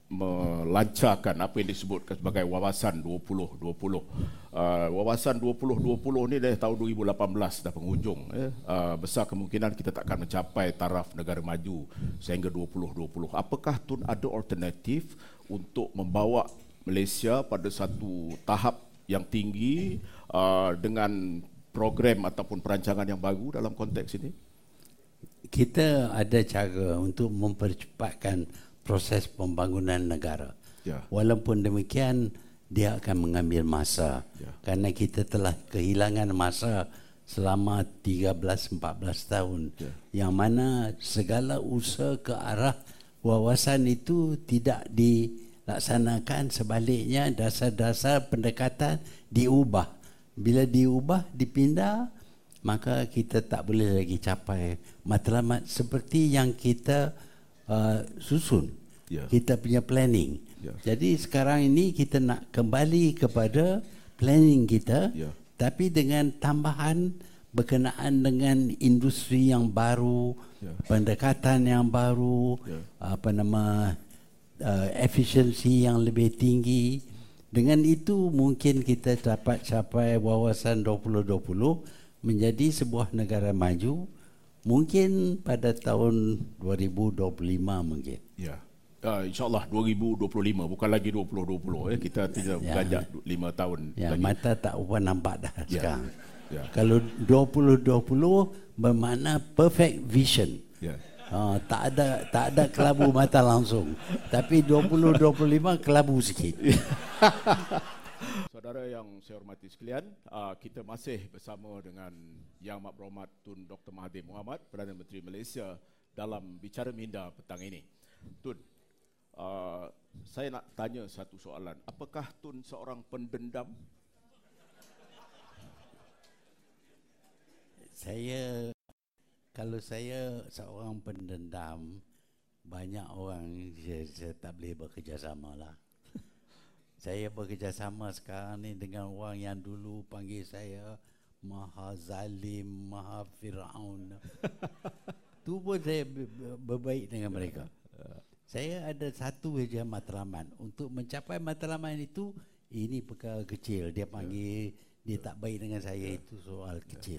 melancarkan apa yang disebutkan sebagai wawasan dua puluh dua puluh. Uh, wawasan dua puluh dua puluh ni dari tahun dua ribu lapan belas dah penghujung. Eh. Uh, besar kemungkinan kita tak akan mencapai taraf negara maju sehingga dua puluh dua puluh. Apakah Tun ada alternatif untuk membawa Malaysia pada satu tahap yang tinggi uh, dengan program ataupun perancangan yang baru dalam konteks ini? kita ada cara untuk mempercepatkan proses pembangunan negara. Ya. Walaupun demikian, dia akan mengambil masa. Ya. Kerana kita telah kehilangan masa selama tiga belas empat belas tahun. Ya. Yang mana segala usaha ke arah wawasan itu tidak dilaksanakan, sebaliknya dasar-dasar pendekatan diubah. Bila diubah, dipindah, maka kita tak boleh lagi capai matlamat seperti yang kita uh, susun. Yeah. Kita punya planning. Yeah. Jadi sekarang ini kita nak kembali kepada planning kita, yeah. tapi dengan tambahan berkenaan dengan industri yang baru, yeah. pendekatan yang baru, yeah. apa nama uh, efisiensi yang lebih tinggi. Dengan itu mungkin kita dapat capai wawasan dua puluh dua puluh menjadi sebuah negara maju mungkin pada tahun dua ribu dua puluh lima mungkin. Ya. Uh, InsyaAllah dua ribu dua puluh lima, bukan lagi dua ribu dua puluh. Eh. Kita tidak ya. Beranjak lima tahun ya, lagi. Mata tak apa nampak dah ya. Sekarang. Ya. Kalau dua puluh dua puluh bermakna perfect vision. Ya. Uh, tak ada tak ada kelabu mata langsung. Tapi dua puluh dua puluh lima kelabu sikit. Saudara yang saya hormati sekalian, uh, kita masih bersama dengan Yang Amat Berhormat Tun Doktor Mahathir Mohamad, Perdana Menteri Malaysia, dalam Bicara Minda petang ini. Tun, uh, saya nak tanya satu soalan. Apakah Tun seorang pendendam? Saya, kalau saya seorang pendendam, banyak orang saya, saya tak boleh bekerjasama lah. Saya bekerjasama sekarang ni dengan orang yang dulu panggil saya Maha Zalim, Maha Fir'aun. Tu pun saya berbaik dengan mereka. Saya ada satu saja matlamat. Untuk mencapai matlamat itu, ini perkara kecil. Dia panggil, dia tak baik dengan saya, itu soal kecil.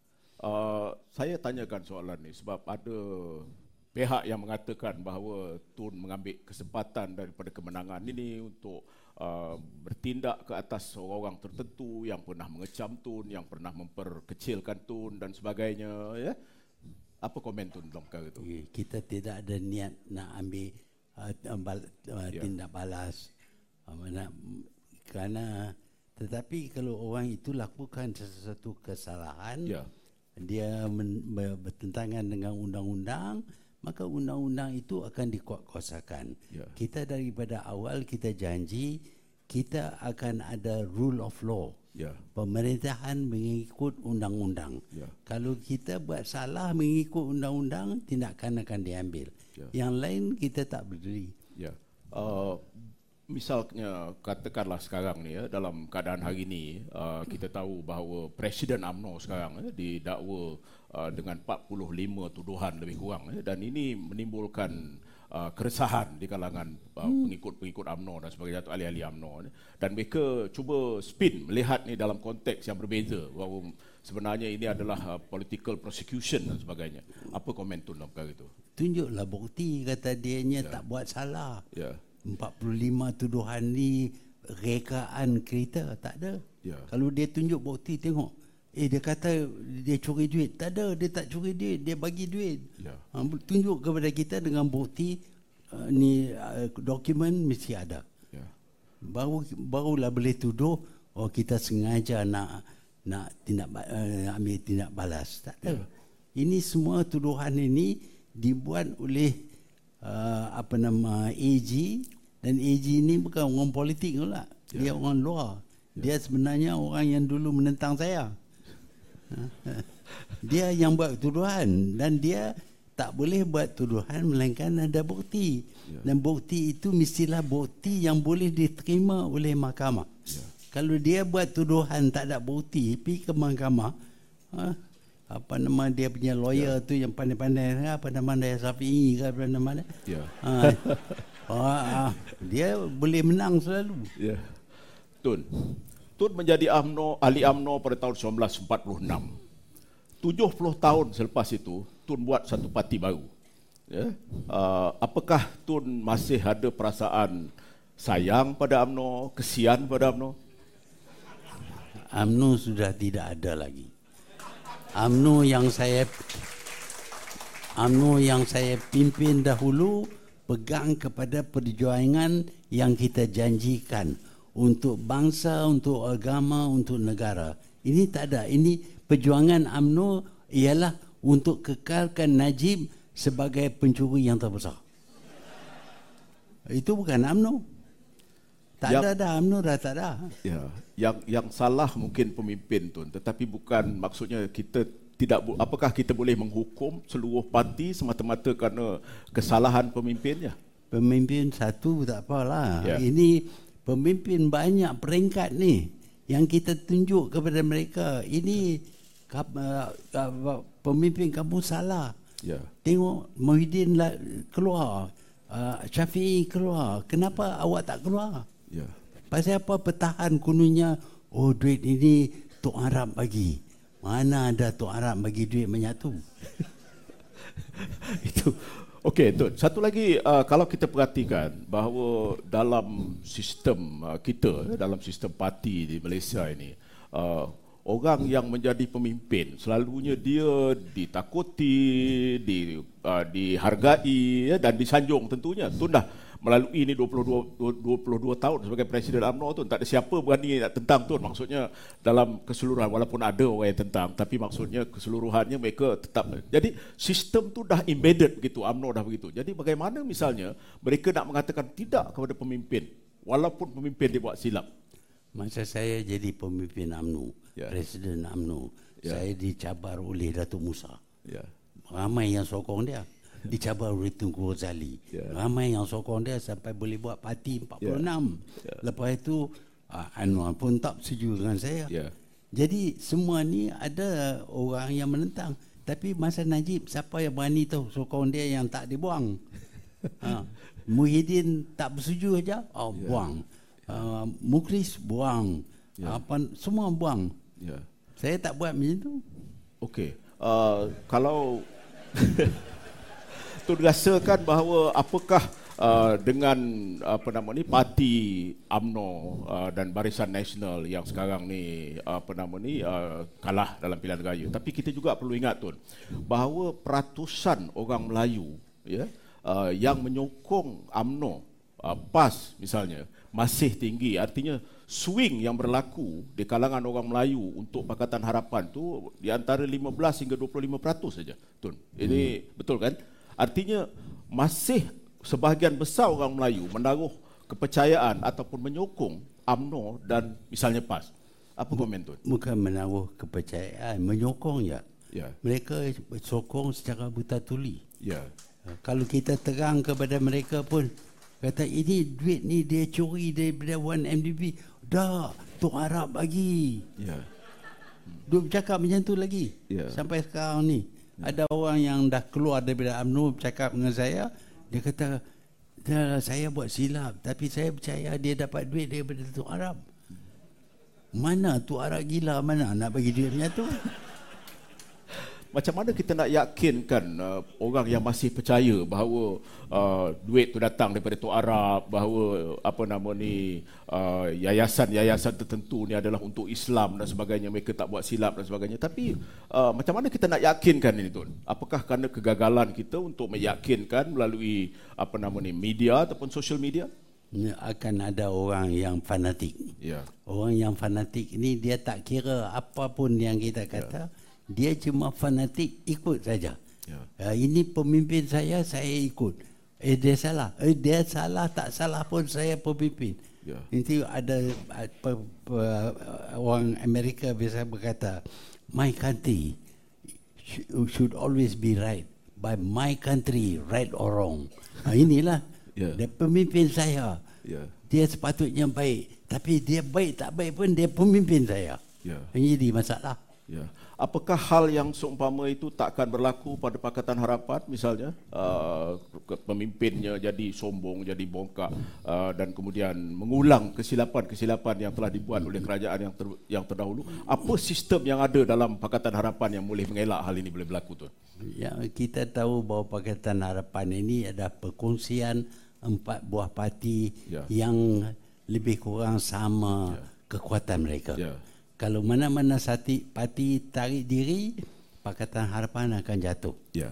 Uh, saya tanyakan soalan ni sebab ada pihak yang mengatakan bahawa Tun mengambil kesempatan daripada kemenangan ini untuk uh, bertindak ke atas orang-orang tertentu yang pernah mengecam Tun, yang pernah memperkecilkan Tun dan sebagainya. Ya? Apa komen Tun dalam perkara itu? Kita tidak ada niat nak ambil uh, bal, uh, ya. tindak balas. Uh, mana, kerana tetapi kalau orang itu lakukan sesuatu kesalahan, ya. dia men, bertentangan dengan undang-undang, maka undang-undang itu akan dikuatkuasakan. Ya. Kita daripada awal kita janji kita akan ada rule of law. Ya. Pemerintahan mengikut undang-undang. Ya. Kalau kita buat salah mengikut undang-undang, tindakan akan diambil. Ya. Yang lain kita tak peduli. Ya. Uh, misalnya katakanlah sekarang ni ya, dalam keadaan hari ini uh, kita tahu bahawa Presiden U M N O sekarang ya, didakwa uh, dengan empat puluh lima tuduhan lebih kurang ya, dan ini menimbulkan uh, keresahan di kalangan uh, pengikut-pengikut U M N O dan sebagainya atau ahli-ahli U M N O ya. Dan mereka cuba spin melihat ni dalam konteks yang berbeza bahawa sebenarnya ini adalah uh, political prosecution dan sebagainya. Apa komen Tun dalam perkara itu? Tunjuklah bukti kata dianya ya. tak buat salah. Ya. empat puluh lima tuduhan ni rekaan kereta, tak ada. Ya. Kalau dia tunjuk bukti, tengok. Eh, dia kata dia curi duit. Tak ada, dia tak curi duit, dia bagi duit. Ya. Ha, tunjuk kepada kita dengan bukti, uh, ni uh, dokumen mesti ada. Ya. Baru barulah boleh tuduh, oh kita sengaja nak nak tindak uh, ambil tindak balas. Tak ada. Ya. Ini semua tuduhan ini dibuat oleh Uh, apa nama A G, dan A G ni bukan orang politik pula. Yeah. Dia orang luar. Yeah. Dia sebenarnya orang yang dulu menentang saya. Dia yang buat tuduhan, dan dia tak boleh buat tuduhan melainkan ada bukti. Yeah. Dan bukti itu mestilah bukti yang boleh diterima oleh mahkamah. Yeah. Kalau dia buat tuduhan tak ada bukti, pergi ke mahkamah, ha? apa nama dia punya lawyer yeah. tu yang pandai-pandai, apa nama dia, Safi'i ke apa nama dia, yeah. ha, oh, dia boleh menang selalu. Yeah. Tun, Tun menjadi U M N O, ahli U M N O pada tahun seribu sembilan ratus empat puluh enam. tujuh puluh tahun selepas itu, Tun buat satu parti baru. Yeah. Uh, apakah Tun masih ada perasaan sayang pada U M N O, kesian pada U M N O? U M N O sudah tidak ada lagi. U M N O yang saya U M N O yang saya pimpin dahulu pegang kepada perjuangan yang kita janjikan untuk bangsa, untuk agama, untuk negara. Ini tak ada. Ini perjuangan U M N O ialah untuk kekalkan Najib sebagai pencuri yang terbesar. Itu bukan U M N O. Tak yang, ada dah, U M N O dah tak ada. Ya, yang yang salah mungkin pemimpin tu, tetapi bukan maksudnya kita tidak, apakah kita boleh menghukum seluruh parti semata-mata kerana kesalahan pemimpinnya? Pemimpin satu tak apalah. Ya. Ini pemimpin banyak peringkat ni yang kita tunjuk kepada mereka. Ini uh, uh, pemimpin kamu salah. Ya. Tengok Muhyiddin lah keluar, uh, Syafiee keluar. Kenapa awak tak keluar? Ya. Pasal apa bertahan kononnya? Oh, duit ini Tok Arab bagi. Mana ada Tok Arab bagi duit menyatu? Itu okey, Tun. Satu lagi, uh, kalau kita perhatikan bahawa dalam sistem uh, kita, dalam sistem parti di Malaysia ini, uh, orang yang menjadi pemimpin selalunya dia ditakuti, di uh, dihargai, ya, dan disanjung tentunya. Tun dah melalui ini dua puluh dua tahun sebagai Presiden U M N O tu, tak ada siapa berani nak tentang tu. Maksudnya dalam keseluruhan, walaupun ada orang yang tentang, tapi maksudnya keseluruhannya mereka tetap. Jadi sistem tu dah embedded begitu, U M N O dah begitu. Jadi bagaimana misalnya mereka nak mengatakan tidak kepada pemimpin walaupun pemimpin dia buat silap? Masa saya jadi pemimpin U M N O, yeah. Presiden U M N O, yeah. Saya dicabar oleh Datuk Musa. Yeah. Ramai yang sokong dia. Dicabar oleh Tunku Razali. Yeah. Ramai yang sokong dia sampai boleh buat parti empat puluh enam. Yeah. Yeah. Lepas itu uh, Anwar pun tak setuju dengan saya. Yeah. Jadi semua ni ada orang yang menentang. Tapi masa Najib, siapa yang berani tahu sokong dia yang tak dibuang? ha. Muhyiddin tak bersetuju aja, oh yeah. buang. Uh, Mukhlis buang. Yeah. Apa semua buang. Yeah. Saya tak buat macam tu. Okey. Uh, kalau tu rasakan bahawa apakah uh, dengan apa nama ni parti U M N O uh, dan Barisan Nasional yang sekarang ni apa nama ni uh, kalah dalam pilihan raya, tapi kita juga perlu ingat Tun bahawa peratusan orang Melayu ya uh, yang menyokong U M N O uh, PAS misalnya masih tinggi. Artinya swing yang berlaku di kalangan orang Melayu untuk Pakatan Harapan tu di antara lima belas hingga dua puluh lima peratus saja Tun. Ini hmm. betul kan? Artinya masih sebahagian besar orang Melayu menaruh kepercayaan ataupun menyokong U M N O dan misalnya PAS. Apa komen Tun? Bukan menaruh kepercayaan, menyokong ya. Ya. Mereka sokong secara buta tuli. Ya. Kalau kita terang kepada mereka pun kata ini duit ni dia curi daripada satu M D B. Dah, Tok Arab bagi. Ya. Duk bercakap macam tu lagi. Ya. Sampai sekarang ni. Ada orang yang dah keluar daripada U M N O bercakap dengan saya, dia kata saya buat silap tapi saya percaya dia dapat duit daripada Tok Arab. Mana Tok Arab gila mana nak bagi duit macam tu? Macam mana kita nak yakinkan uh, orang yang masih percaya bahawa uh, duit tu datang daripada Tok Arab, bahawa apa nama ni uh, yayasan-yayasan tertentu ni adalah untuk Islam dan sebagainya, mereka tak buat silap dan sebagainya. Tapi uh, macam mana kita nak yakinkan ini Tun? Apakah kerana kegagalan kita untuk meyakinkan melalui apa nama ni media ataupun social media? Akan ada orang yang fanatik. Ya. Orang yang fanatik ini dia tak kira apapun yang kita kata. Ya. Dia cuma fanatik, ikut saja. Ya. Uh, ini pemimpin saya, saya ikut. Eh dia salah, eh dia salah tak salah pun saya pemimpin. Ya. Nanti ada uh, pe, pe, uh, orang Amerika biasa berkata, my country should always be right. By my country, right or wrong. Uh, inilah ya. Dia pemimpin saya. Ya. Dia sepatutnya baik, tapi dia baik tak baik pun dia pemimpin saya. Ya. Ini jadi masalah. Ya. Apakah hal yang seumpama itu takkan berlaku pada Pakatan Harapan misalnya uh, pemimpinnya jadi sombong, jadi bongkak uh, dan kemudian mengulang kesilapan-kesilapan yang telah dibuat oleh kerajaan yang ter, yang terdahulu? Apa sistem yang ada dalam Pakatan Harapan yang boleh mengelak hal ini boleh berlaku tu? Ya, kita tahu bahawa Pakatan Harapan ini ada perkongsian empat buah parti ya. Yang lebih kurang sama ya. Kekuatan mereka. Ya. Kalau mana-mana satu parti tarik diri, Pakatan Harapan akan jatuh. Ya.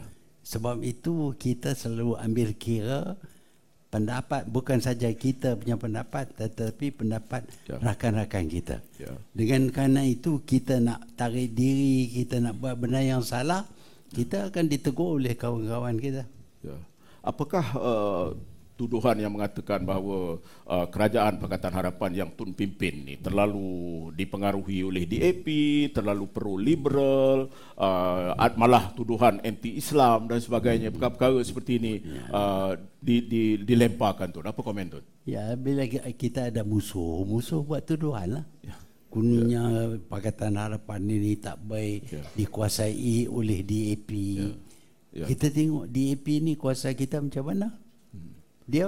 Sebab itu kita selalu ambil kira pendapat bukan saja kita punya pendapat tetapi pendapat ya. rakan-rakan kita. Ya. Dengan kerana itu kita nak tarik diri, kita nak buat benda yang salah, kita akan ditegur oleh kawan-kawan kita. Ya. Apakah uh, tuduhan yang mengatakan bahawa uh, kerajaan Pakatan Harapan yang Tun pimpin ni terlalu dipengaruhi oleh D A P, terlalu pro-liberal, uh, malah tuduhan anti-Islam dan sebagainya, perkara-perkara seperti ini uh, di, di, dilemparkan Tun. Apa komen Tun? Ya, bila kita ada musuh, musuh buat tuduhan lah. Ya. Kuningnya ya. Pakatan Harapan ini tak baik, ya. dikuasai oleh D A P. Ya. Ya. Kita tengok D A P ni kuasa kita macam mana? Dia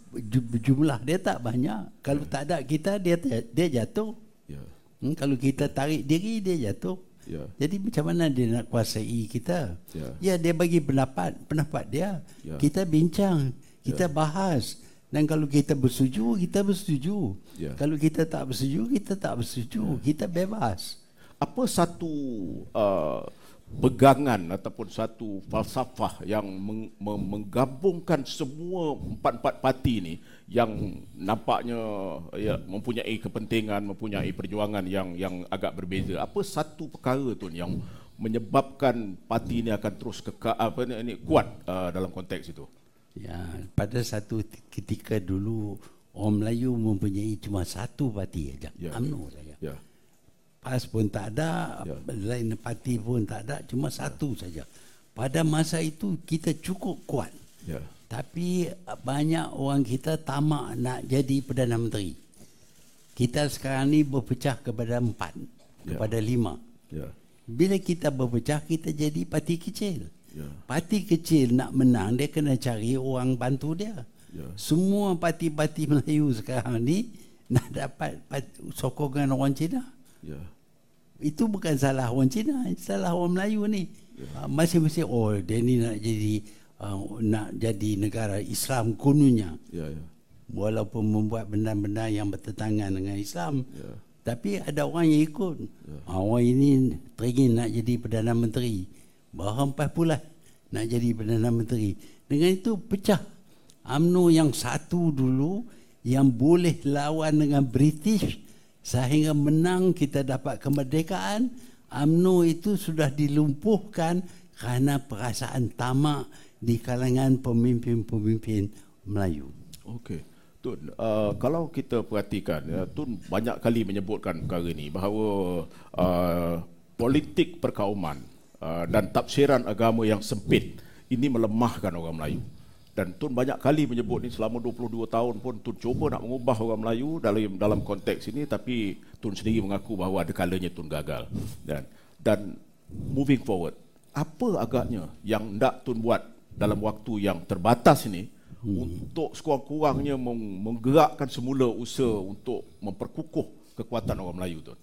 jumlah dia tak banyak. Kalau yeah. tak ada kita, dia dia jatuh. Yeah. Hmm, kalau kita tarik diri, dia jatuh. Yeah. Jadi macam mana dia nak kuasai kita? Yeah. Ya, dia bagi pendapat, pendapat dia. Yeah. Kita bincang, kita yeah. bahas. Dan kalau kita bersetuju, kita bersetuju. Yeah. Kalau kita tak bersetuju, kita tak bersetuju. Yeah. Kita bebas. Apa satu uh, pegangan ataupun satu falsafah yang meng, menggabungkan semua empat-empat parti ini yang nampaknya ya, mempunyai kepentingan, mempunyai perjuangan yang yang agak berbeza? Apa satu perkara tu yang menyebabkan parti ini akan terus kekal, apa ini kuat uh, dalam konteks itu? Ya, pada satu ketika dulu orang Melayu mempunyai cuma satu parti saja, ya. UMNO saja. Ya. PAS pun tak ada, ya. lain parti pun tak ada, cuma ya. satu saja. Pada masa itu kita cukup kuat. Ya. Tapi banyak orang kita tamak nak jadi Perdana Menteri. Kita sekarang ni berpecah kepada empat, ya. kepada lima. Ya. Bila kita berpecah, kita jadi parti kecil. Ya. Parti kecil nak menang, dia kena cari orang bantu dia. Ya. Semua parti-parti Melayu sekarang ni nak dapat sokongan orang Cina. Ya. Itu bukan salah orang Cina, salah orang Melayu ni. Ya. Masing-masing oh dia ni nak jadi uh, nak jadi negara Islam kononnya. Ya, ya. Walaupun membuat benda-benda yang bertentangan dengan Islam. Ya. Tapi ada orang yang ikut. Ya. Orang ini teringin nak jadi Perdana Menteri. Berhampas pula nak jadi Perdana Menteri. Dengan itu pecah. UMNO yang satu dulu yang boleh lawan dengan British sehingga menang kita dapat kemerdekaan, UMNO itu sudah dilumpuhkan kerana perasaan tamak di kalangan pemimpin-pemimpin Melayu. Okey. Tun, uh, kalau kita perhatikan, ya, Tun banyak kali menyebutkan perkara ini bahawa uh, politik perkauman uh, dan tafsiran agama yang sempit ini melemahkan orang Melayu. Dan Tun banyak kali menyebut ni selama dua puluh dua tahun pun Tun cuba nak mengubah orang Melayu dalam dalam konteks ini, tapi Tun sendiri mengaku bahawa ada kalanya Tun gagal. Dan dan moving forward, apa agaknya yang hendak Tun buat dalam waktu yang terbatas ini hmm. untuk sekurang-kurangnya menggerakkan semula usaha untuk memperkukuh kekuatan orang Melayu, Tun?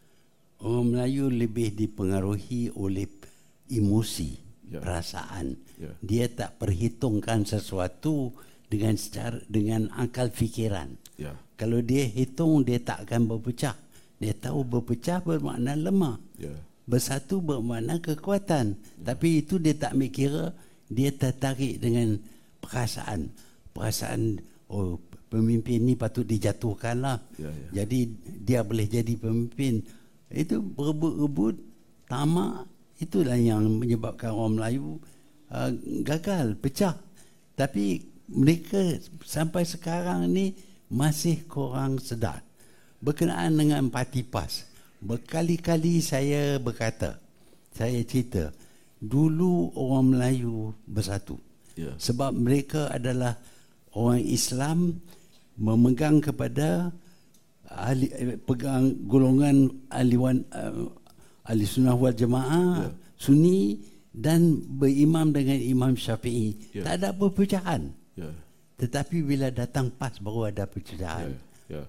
Orang Melayu lebih dipengaruhi oleh emosi. Ya. Perasaan. Ya. Dia tak perhitungkan sesuatu dengan secara dengan akal fikiran. Ya. Kalau dia hitung, dia tak akan berpecah. Dia tahu berpecah bermakna lemah. Ya. Bersatu bermakna kekuatan. Ya. Tapi itu dia tak ambil kira, dia tertarik dengan perasaan. Perasaan oh pemimpin ni patut dijatuhkanlah. Ya, ya. Jadi dia boleh jadi pemimpin. Itu berebut-rebut, tamak. Itulah yang menyebabkan orang Melayu uh, gagal, pecah. Tapi mereka sampai sekarang ni masih kurang sedar. Berkenaan dengan parti PAS, berkali-kali saya berkata, saya cerita, dulu orang Melayu bersatu. Yeah. Sebab mereka adalah orang Islam memegang kepada ahli, pegang golongan ahliwan uh, Ahli Sunnah wal Jamaah, yeah. Sunni dan berimam dengan Imam Syafi'i. Yeah. Tak ada perpecahan. Yeah. Tetapi bila datang PAS baru ada perpecahan. Yeah. Yeah.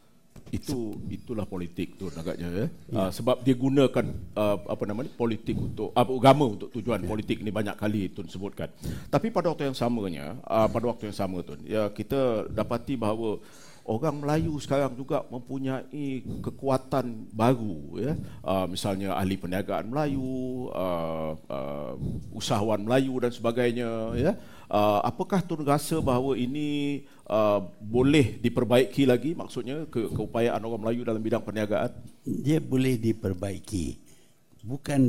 Itu itulah politik tu agaknya ya. Yeah. Uh, sebab dia gunakan uh, apa namanya politik untuk uh, agama untuk tujuan yeah. politik ni banyak kali Tun sebutkan. Tapi pada waktu yang samanya, uh, pada waktu yang sama Tun, ya kita dapati bahawa orang Melayu sekarang juga mempunyai kekuatan baru, ya. Uh, misalnya ahli perniagaan Melayu, uh, uh, usahawan Melayu dan sebagainya, ya. Uh, apakah Tun rasa bahawa ini uh, boleh diperbaiki lagi, maksudnya ke, keupayaan orang Melayu dalam bidang perniagaan? Dia boleh diperbaiki, bukan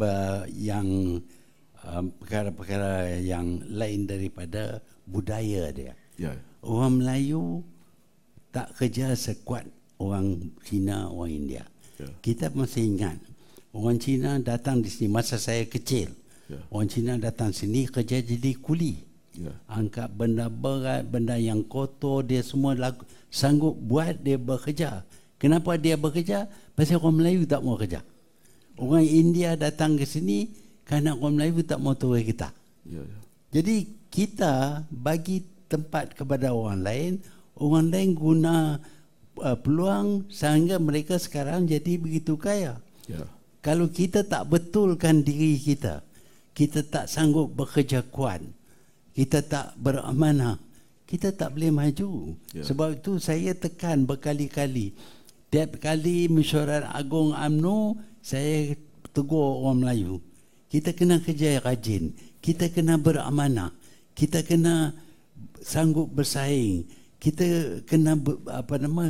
yang um, perkara-perkara yang lain daripada budaya dia. Ya. Orang Melayu tak kerja sekuat orang Cina, orang India. Ya. Kita masih ingat orang Cina datang di sini masa saya kecil. Ya. Orang Cina datang sini kerja jadi kuli. Ya. Angkat benda berat, benda yang kotor, dia semua laku, sanggup buat, dia bekerja. Kenapa dia bekerja? Pasal orang Melayu tak mau kerja. Orang India datang ke sini kerana orang Melayu tak mau turun kita. Ya. Ya. Jadi kita bagi tempat kepada orang lain, orang lain guna uh, peluang sehingga mereka sekarang jadi begitu kaya. Ya. Kalau kita tak betulkan diri kita, kita tak sanggup bekerja kuat, kita tak beramanah, kita tak boleh maju. Ya. Sebab itu saya tekan berkali-kali. Tiap kali mesyuarat agung U M N O, saya tegur orang Melayu. Kita kena kerja rajin, kita kena beramanah, kita kena sanggup bersaing, kita kena ber, apa nama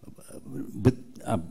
ber, uh,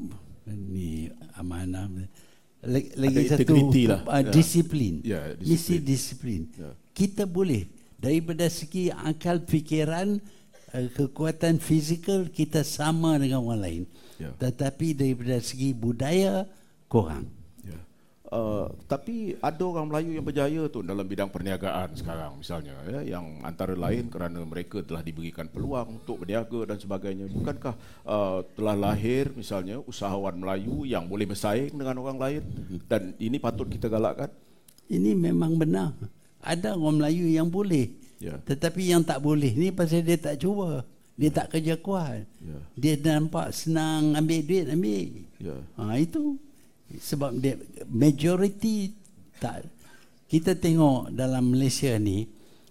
ni amanah lagi, lagi satu lah. uh, ya. disiplin. Ya, disiplin. Mesti disiplin. Ya. Kita boleh daripada segi akal fikiran, uh, kekuatan fizikal kita sama dengan orang lain. Ya. Tetapi daripada segi budaya kurang. Ya. Uh, tapi ada orang Melayu yang berjaya tu dalam bidang perniagaan sekarang misalnya, ya, yang antara lain kerana mereka telah diberikan peluang untuk berniaga dan sebagainya. Bukankah uh, telah lahir misalnya usahawan Melayu yang boleh bersaing dengan orang lain, dan ini patut kita galakkan? Ini memang benar. Ada orang Melayu yang boleh, ya. Tetapi yang tak boleh ni pasal dia tak cuba, dia tak kerja kuat, ya. Dia nampak senang ambil duit, ambil, ya. Ha, itu sebab dia majority tak. Kita tengok dalam Malaysia ni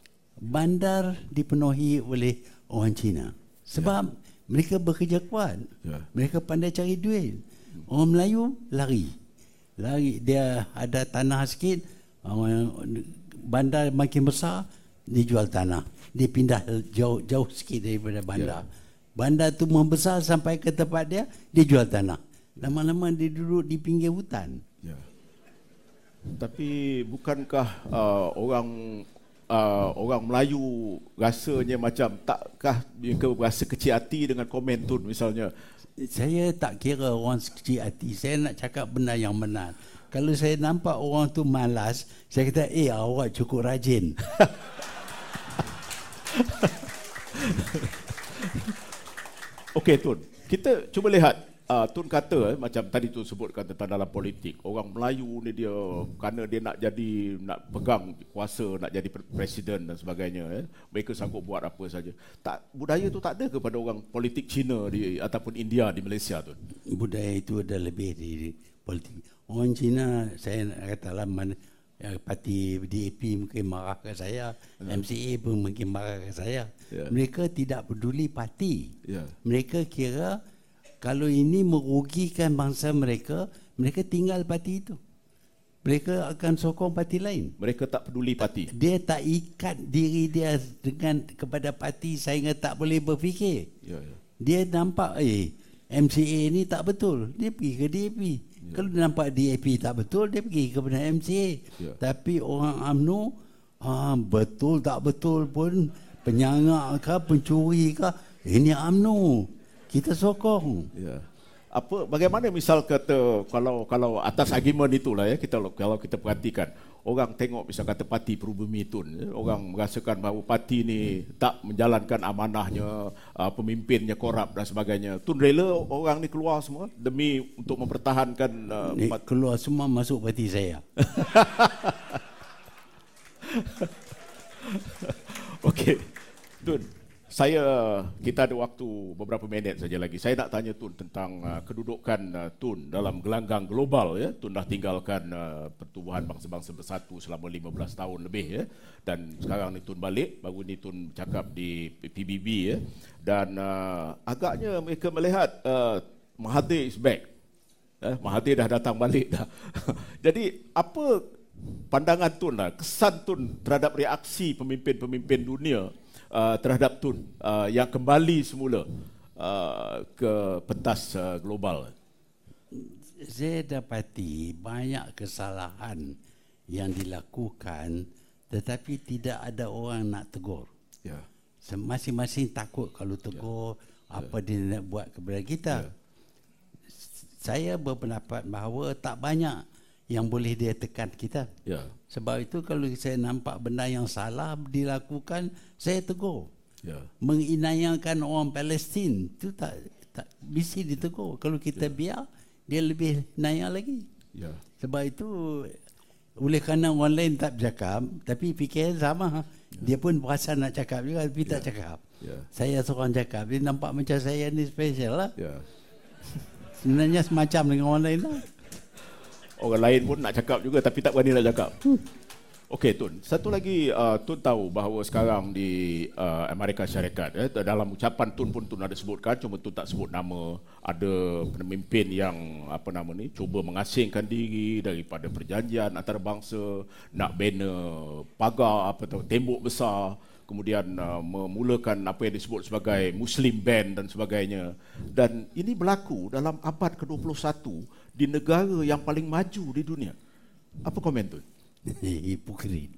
bandar dipenuhi oleh orang Cina sebab ya. Mereka bekerja kuat, ya. Mereka pandai cari duit. Orang Melayu lari lari dia ada tanah sikit, bandar makin besar, dia jual tanah, dia pindah jauh jauh sikit daripada bandar, ya. Bandar tu membesar sampai ke tempat dia, dia jual tanah. Lama-lama dia duduk di pinggir hutan. Ya. Tapi bukankah uh, orang uh, orang Melayu rasanya macam takkah mereka rasa kecil hati dengan komen tu misalnya? Saya tak kira orang kecil hati. Saya nak cakap benda yang benar. Kalau saya nampak orang tu malas, saya kata, eh awak cukup rajin. Okey Tun, kita cuba lihat. Uh, Tun kata, eh, macam tadi Tun sebutkan tentang dalam politik, orang Melayu ni dia kerana dia nak jadi, nak pegang kuasa, nak jadi presiden dan sebagainya, eh, mereka sanggup buat apa saja. Tak, budaya tu tak ada kepada orang politik Cina di, ataupun India di Malaysia tu. Budaya itu ada lebih di politik. Orang Cina, saya nak kata lah, mana, ya, parti D A P mungkin marah ke saya, ya. M C A pun mungkin marah ke saya. Ya. Mereka tidak peduli parti. Ya. Mereka kira kalau ini merugikan bangsa mereka, mereka tinggal parti itu. Mereka akan sokong parti lain. Mereka tak peduli parti. Dia tak ikat diri dia dengan kepada parti sehingga tak boleh berfikir. Ya, ya. Dia nampak eh M C A ni tak betul, dia pergi ke D A P. Ya. Kalau dia nampak D A P tak betul, dia pergi kepada M C A. Ya. Tapi orang U M N O, ah, betul tak betul pun, penyangak ke, pencuri ke, ini U M N O. Kita sokong. Ya. Apa bagaimana misal kata kalau kalau atas argument itulah ya, kita kalau kita perhatikan orang tengok misal kata parti Perubumi Tun, ya, orang merasakan bahawa parti ni tak menjalankan amanahnya, uh, pemimpinnya korup dan sebagainya. Tun rela orang ni keluar semua demi untuk mempertahankan uh, ni, keluar semua masuk parti saya. Okey. Tun, Saya, kita ada waktu beberapa minit saja lagi. Saya nak tanya Tun tentang uh, kedudukan uh, Tun dalam gelanggang global. Ya. Tun dah tinggalkan uh, pertubuhan bangsa-bangsa bersatu selama lima belas tahun lebih. Ya. Dan sekarang ni Tun balik, baru ni Tun bercakap di P B B. Ya. Dan uh, agaknya mereka melihat uh, Mahathir is back. Eh, Mahathir dah datang balik dah. Jadi apa pandangan Tun lah, kesan Tun terhadap reaksi pemimpin-pemimpin dunia Uh, terhadap Tun uh, yang kembali semula uh, ke pentas uh, global? Saya dapati banyak kesalahan yang dilakukan tetapi tidak ada orang nak tegur. Ya. Masing-masing takut kalau tegur ya. apa ya. dia nak buat kepada kita. Ya. Saya berpendapat bahawa tak banyak yang boleh dia tekan kita. Ya. Sebab itu kalau saya nampak benda yang salah dilakukan, saya tegur. Ya. Menginayangkan orang Palestin itu tak tak mesti ditegur. Kalau kita ya. biar, dia lebih naya lagi. Ya. Sebab itu oleh kerana orang lain tak bercakap, tapi fikir sama. Ya. Dia pun berasa nak cakap juga, tapi ya. tak cakap. Ya. Saya seorang cakap, dia nampak macam saya ni special lah. Ya. Sebenarnya semacam dengan orang lain lah. Orang lain pun nak cakap juga tapi tak berani nak cakap. Hmm. Okey Tun, satu lagi uh, Tun tahu bahawa sekarang di uh, Amerika Syarikat eh, dalam ucapan Tun pun Tun ada sebutkan, cuma Tun tak sebut nama, ada pemimpin yang apa nama ni cuba mengasingkan diri daripada perjanjian antarabangsa, nak bina pagar apa tahu tembok besar, kemudian uh, memulakan apa yang disebut sebagai Muslim ban dan sebagainya. Dan ini berlaku dalam abad ke dua puluh satu di negara yang paling maju di dunia. Apa komen tu? Hipokrit.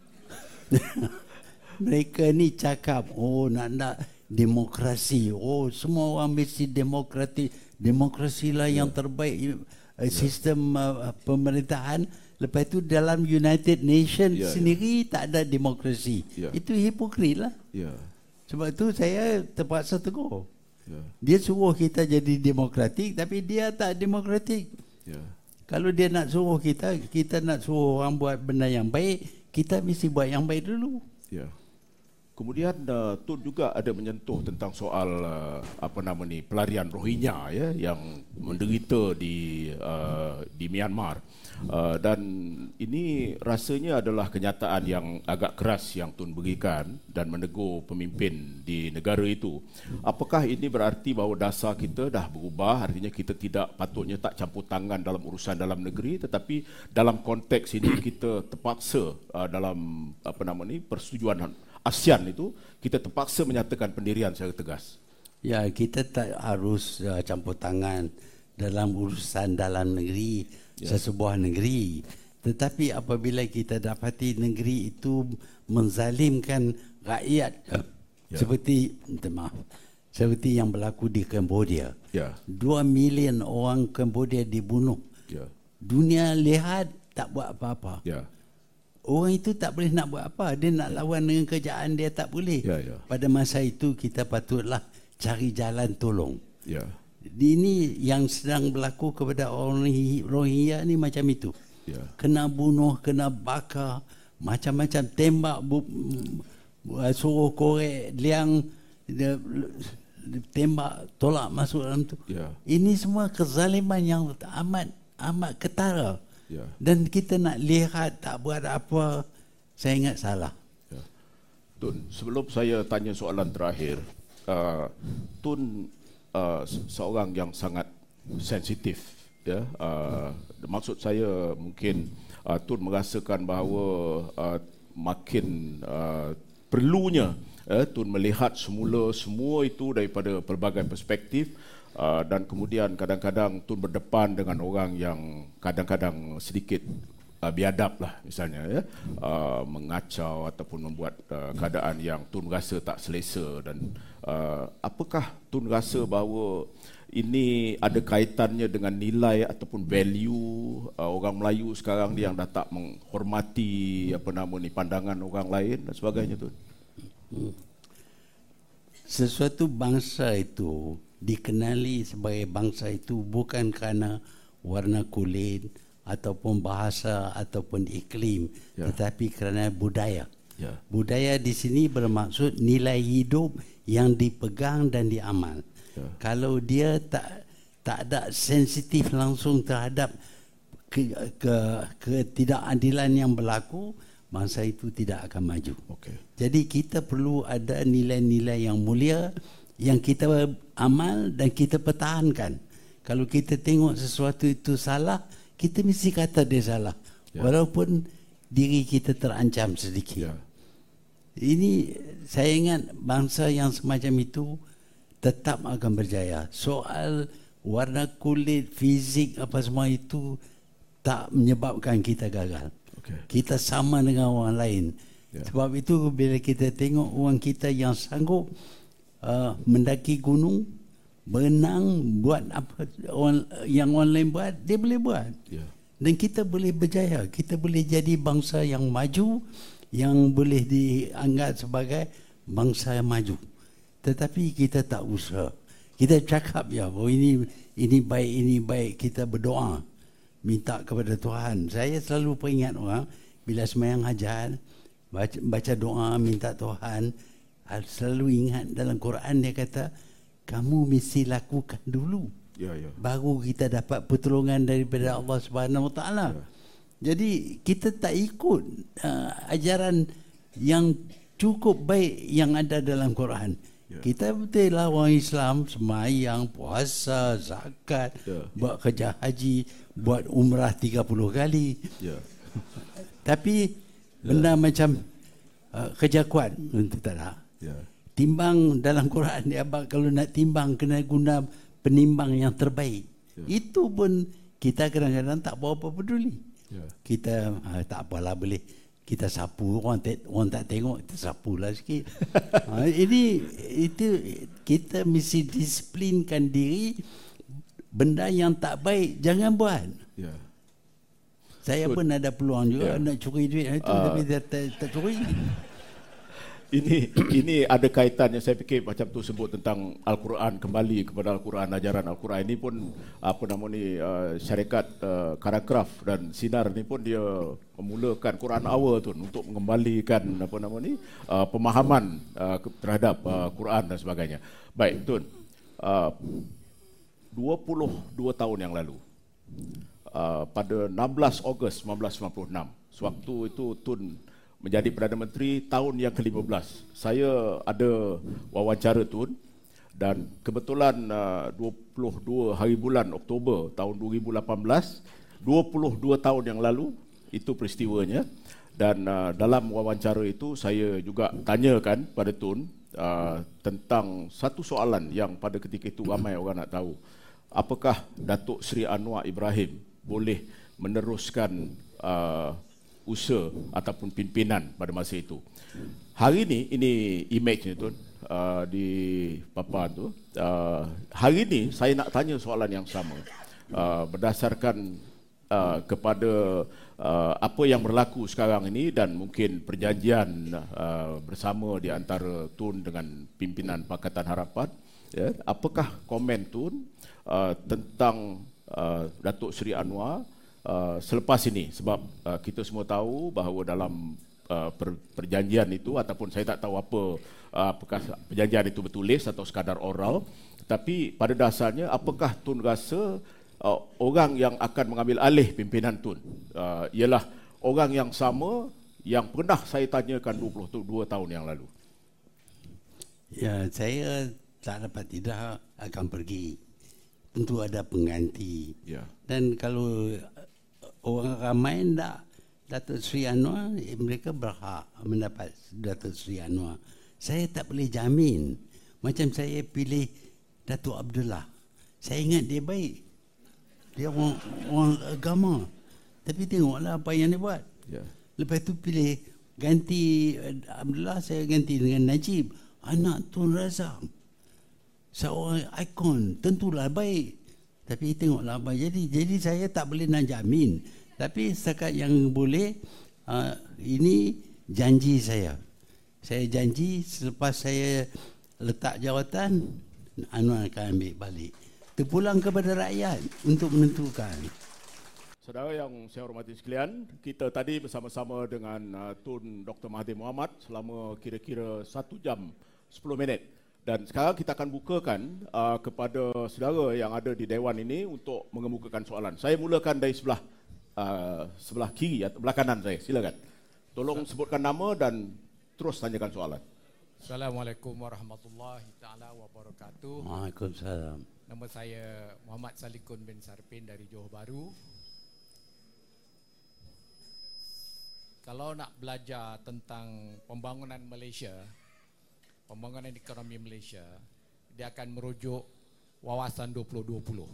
Mereka ni cakap, oh nak nak demokrasi. Oh semua orang mesti demokrati. Demokrasi lah yeah. yang terbaik. Yeah. Sistem uh, pemerintahan. Lepas itu dalam United Nations yeah, sendiri yeah. tak ada demokrasi. Yeah. Itu hipokrit lah. Yeah. Sebab itu saya terpaksa tegur. Yeah. Dia suruh kita jadi demokratik, tapi dia tak demokratik. Yeah. Kalau dia nak suruh kita, kita nak suruh orang buat benda yang baik, kita mesti buat yang baik dulu. Yeah. Kemudian uh, Tun juga ada menyentuh tentang soal uh, apa nama ni pelarian Rohingya ya yang menderita di uh, di Myanmar. Uh, dan ini rasanya adalah kenyataan yang agak keras yang Tun berikan dan menegur pemimpin di negara itu. Apakah ini berarti bahawa dasar kita dah berubah, artinya kita tidak patutnya tak campur tangan dalam urusan dalam negeri, tetapi dalam konteks ini kita terpaksa uh, dalam apa nama ni persetujuan ASEAN itu kita terpaksa menyatakan pendirian secara tegas? Ya, kita tak harus uh, campur tangan dalam urusan dalam negeri ya. sesebuah negeri. Tetapi apabila kita dapati negeri itu menzalimkan rakyat ya. seperti maaf, seperti yang berlaku di Cambodia. Ya. Dua milion orang Cambodia dibunuh. Ya. Dunia lihat tak buat apa-apa. Ya. Orang itu tak boleh nak buat apa. Dia nak lawan dengan kerajaan, dia tak boleh. Ya, ya. Pada masa itu kita patutlah cari jalan tolong. Ya. Ini yang sedang berlaku kepada orang Rohingya ni macam itu. Ya. Kena bunuh, kena bakar, macam-macam tembak, bu, suruh korek liang, dia, tembak, tolak masuk dalam tu. Ya. Ini semua kezaliman yang amat amat ketara. Ya. Dan kita nak lihat tak buat apa, saya ingat salah. Ya. Tun, sebelum saya tanya soalan terakhir, uh, Tun uh, seorang yang sangat sensitif. Ya, uh, maksud saya mungkin uh, Tun merasakan bahawa uh, makin uh, perlunya uh, Tun melihat semula semua itu daripada pelbagai perspektif. Uh, dan kemudian kadang-kadang Tun berdepan dengan orang yang kadang-kadang sedikit uh, biadab lah misalnya ya, uh, mengacau ataupun membuat uh, keadaan yang Tun rasa tak selesa. Dan uh, apakah Tun rasa bahawa ini ada kaitannya dengan nilai ataupun value uh, orang Melayu sekarang ni yang dah tak menghormati apa nama ni pandangan orang lain dan sebagainya Tun? Hmm. Sesuatu bangsa itu dikenali sebagai bangsa itu bukan kerana warna kulit ataupun bahasa ataupun iklim, ya. tetapi kerana budaya. Ya. Budaya di sini bermaksud nilai hidup yang dipegang dan diamal. Ya. Kalau dia tak tak ada sensitif langsung terhadap ke, ke ketidakadilan yang berlaku, bangsa itu tidak akan maju. Okay. Jadi kita perlu ada nilai-nilai yang mulia yang kita amal dan kita pertahankan. Kalau kita tengok sesuatu itu salah, kita mesti kata dia salah. Ya. Walaupun diri kita terancam sedikit. Ya. Ini saya ingat bangsa yang semacam itu tetap akan berjaya. Soal warna kulit, fizik apa semua itu tak menyebabkan kita gagal. Okay. Kita sama dengan orang lain. Ya. Sebab itu bila kita tengok orang kita yang sanggup uh, mendaki gunung, berenang, buat apa orang, yang orang lain buat, dia boleh buat. Yeah. Dan kita boleh berjaya. Kita boleh jadi bangsa yang maju, yang boleh dianggap sebagai bangsa yang maju. Tetapi kita tak usaha. Kita cakap ya, oh ini ini baik, ini baik. Kita berdoa, minta kepada Tuhan. Saya selalu peringat orang, bila sembahyang hajat, baca, baca doa, minta Tuhan, selalu ingat dalam Quran dia kata, kamu mesti lakukan dulu. Ya, ya. Baru kita dapat pertolongan daripada ya. Allah Subhanahu Wa Taala. Ya. Jadi kita tak ikut uh, ajaran yang cukup baik yang ada dalam Quran. Ya. Kita betul lah orang Islam, sembahyang, puasa, zakat, ya. buat kerja haji, buat umrah tiga puluh kali. Ya. Tapi benda ya. macam uh, kerja kuat untuk tak ada. Ya. Timbang dalam Quran dia abang kalau nak timbang kena guna penimbang yang terbaik. Ya. Itu pun kita kadang-kadang tak berapa peduli. Ya. Kita ah, tak apalah boleh kita sapu orang tak orang tak tengok kita sapulah sikit. ha, ini itu kita mesti disiplinkan diri, benda yang tak baik jangan buat. Ya. Saya so, pun ada peluang juga ya. nak curi duit itu uh, tapi tak, tak, tak curi. Ini ini ada kaitannya, saya fikir macam tu sebut tentang Al-Quran, kembali kepada Al-Quran, ajaran Al-Quran ini pun apa nama ni uh, syarikat uh, Karakraf dan Sinar ni pun dia memulakan Quran Hour tu untuk mengembalikan apa nama ni uh, pemahaman uh, terhadap uh, Quran dan sebagainya. Baik Tun, uh, dua puluh dua tahun yang lalu uh, pada enam belas Ogos seribu sembilan ratus sembilan puluh enam, sewaktu itu Tun menjadi Perdana Menteri tahun yang ke lima belas. Saya ada wawancara Tun dan kebetulan uh, dua puluh dua hari bulan Oktober tahun dua ribu lapan belas, dua puluh dua tahun yang lalu itu peristiwanya. Dan uh, dalam wawancara itu saya juga tanyakan pada Tun uh, tentang satu soalan yang pada ketika itu ramai orang nak tahu. Apakah Datuk Seri Anwar Ibrahim boleh meneruskan uh, usaha ataupun pimpinan pada masa itu. Hari ini, ini image ni tu uh, di papan tu. Uh, hari ini saya nak tanya soalan yang sama uh, berdasarkan uh, kepada uh, apa yang berlaku sekarang ini dan mungkin perjanjian uh, bersama di antara Tun dengan pimpinan Pakatan Harapan. Ya, apakah komen Tun uh, tentang uh, Datuk Seri Anwar Uh, selepas ini, sebab uh, kita semua tahu bahawa dalam uh, per, perjanjian itu ataupun saya tak tahu apa uh, apakah perjanjian itu bertulis atau sekadar oral, tetapi pada dasarnya apakah Tun rasa uh, orang yang akan mengambil alih pimpinan Tun uh, ialah orang yang sama yang pernah saya tanyakan dua puluh dua tahun yang lalu? Ya, saya tak dapat tidak akan pergi. Tentu ada pengganti. Ya. Dan kalau orang ramai tak Datuk Seri Anwar, eh, mereka berhak mendapat Datuk Seri Anwar. Saya tak boleh jamin. Macam saya pilih Datuk Abdullah, saya ingat dia baik, dia orang, orang agama, tapi tengoklah apa yang dia buat. Ya. Lepas tu pilih ganti Abdullah, saya ganti dengan Najib, anak Tun Razak, seorang ikon, tentulah baik. Tapi tengoklah apa jadi. Jadi saya tak boleh nak jamin. Tapi setakat yang boleh, uh, ini janji saya. Saya janji selepas saya letak jawatan, Anwar akan ambil balik. Terpulang kepada rakyat untuk menentukan. Saudara yang saya hormati sekalian, kita tadi bersama-sama dengan uh, Tun Doktor Mahathir Mohamad selama kira-kira satu jam sepuluh minit. Dan sekarang kita akan bukakan uh, kepada saudara yang ada di Dewan ini untuk mengemukakan soalan. Saya mulakan dari sebelah uh, sebelah kiri atau belah kanan saya. Silakan. Tolong sebutkan nama dan terus tanyakan soalan. Assalamualaikum warahmatullahi taala wabarakatuh. Waalaikumsalam. Nama saya Muhammad Salikun bin Sarpin dari Johor Bahru. Kalau nak belajar tentang pembangunan Malaysia, pembangunan ekonomi Malaysia, dia akan merujuk wawasan dua puluh dua puluh.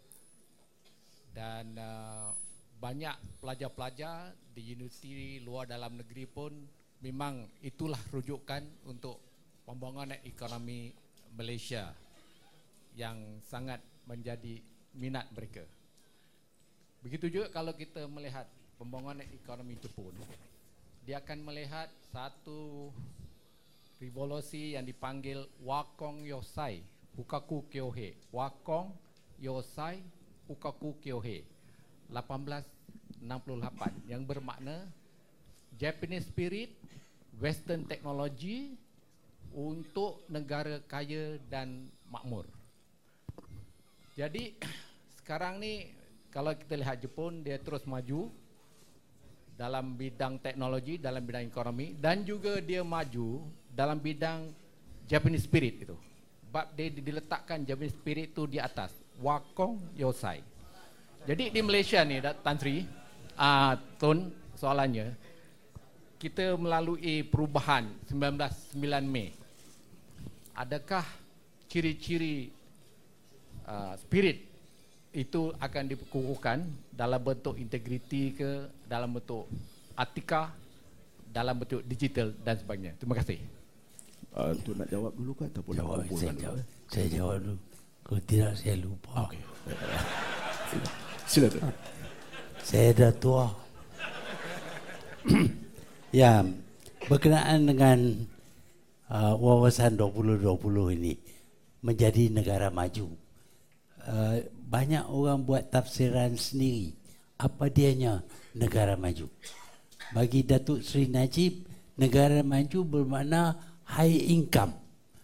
Dan uh, banyak pelajar-pelajar di universiti luar dalam negeri pun memang itulah rujukan untuk pembangunan ekonomi Malaysia yang sangat menjadi minat mereka. Begitu juga kalau kita melihat pembangunan ekonomi Jepun, dia akan melihat satu revolusi yang dipanggil Wakong Yosai Fukaku Kyohei. Wakong Yosai Fukaku Kyohei lapan belas enam puluh lapan, yang bermakna Japanese Spirit, Western Technology untuk negara kaya dan makmur. Jadi sekarang ni kalau kita lihat Jepun, dia terus maju dalam bidang teknologi, dalam bidang ekonomi, dan juga dia maju dalam bidang Japanese Spirit itu. Sebab dia diletakkan Japanese Spirit itu di atas Wakong Yosai. Jadi di Malaysia ni, Tan Sri, uh, Tun, soalannya, kita melalui perubahan sembilan belas sembilan Mei. Adakah ciri-ciri uh, spirit itu akan dikukuhkan dalam bentuk integriti ke, dalam bentuk etika, dalam bentuk digital dan sebagainya? Terima kasih. Uh, Tun nak jawab dulu ke ataupun jawab, saya, jawab. saya jawab dulu. Kalau tidak saya lupa. Okay. Silakan. Saya dah tua. Ya, berkenaan dengan uh, wawasan dua puluh dua puluh ini menjadi negara maju. Uh, banyak orang buat tafsiran sendiri. Apa dianya negara maju? Bagi Datuk Seri Najib, negara maju bermakna high income.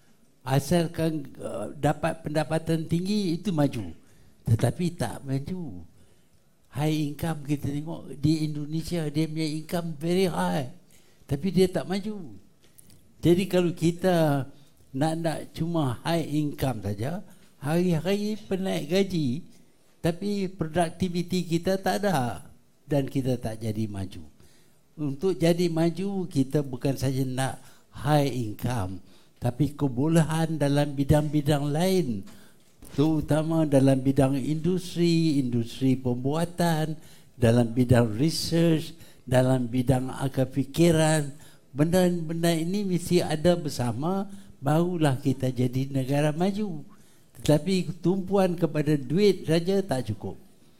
Asalkan uh, dapat pendapatan tinggi itu maju. Tetapi tak maju. High income kita tengok di Indonesia, dia punya income very high, tapi dia tak maju. Jadi kalau kita nak nak cuma high income saja, hari-hari penaik gaji, tapi produktiviti kita tak ada dan kita tak jadi maju. Untuk jadi maju, kita bukan saja nak high income, tapi kebolehan dalam bidang-bidang lain, terutama dalam bidang industri, industri pembuatan, dalam bidang research, dalam bidang akal fikiran. Benda-benda ini mesti ada bersama, barulah kita jadi negara maju. Tetapi tumpuan kepada duit saja tak cukup.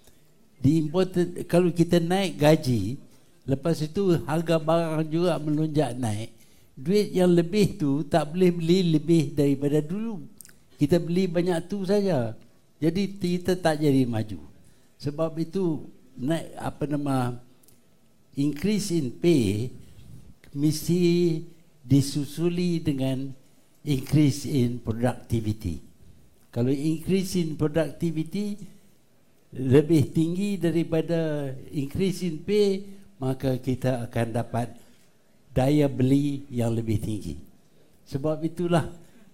Di important, kalau kita naik gaji, lepas itu harga barang juga melonjak naik, duit yang lebih tu tak boleh beli lebih daripada dulu. Kita beli banyak tu saja. Jadi kita tak jadi maju. Sebab itu naik apa nama increase in pay mesti disusuli dengan increase in productivity. Kalau increase in productivity lebih tinggi daripada increase in pay, maka kita akan dapat daya beli yang lebih tinggi. Sebab itulah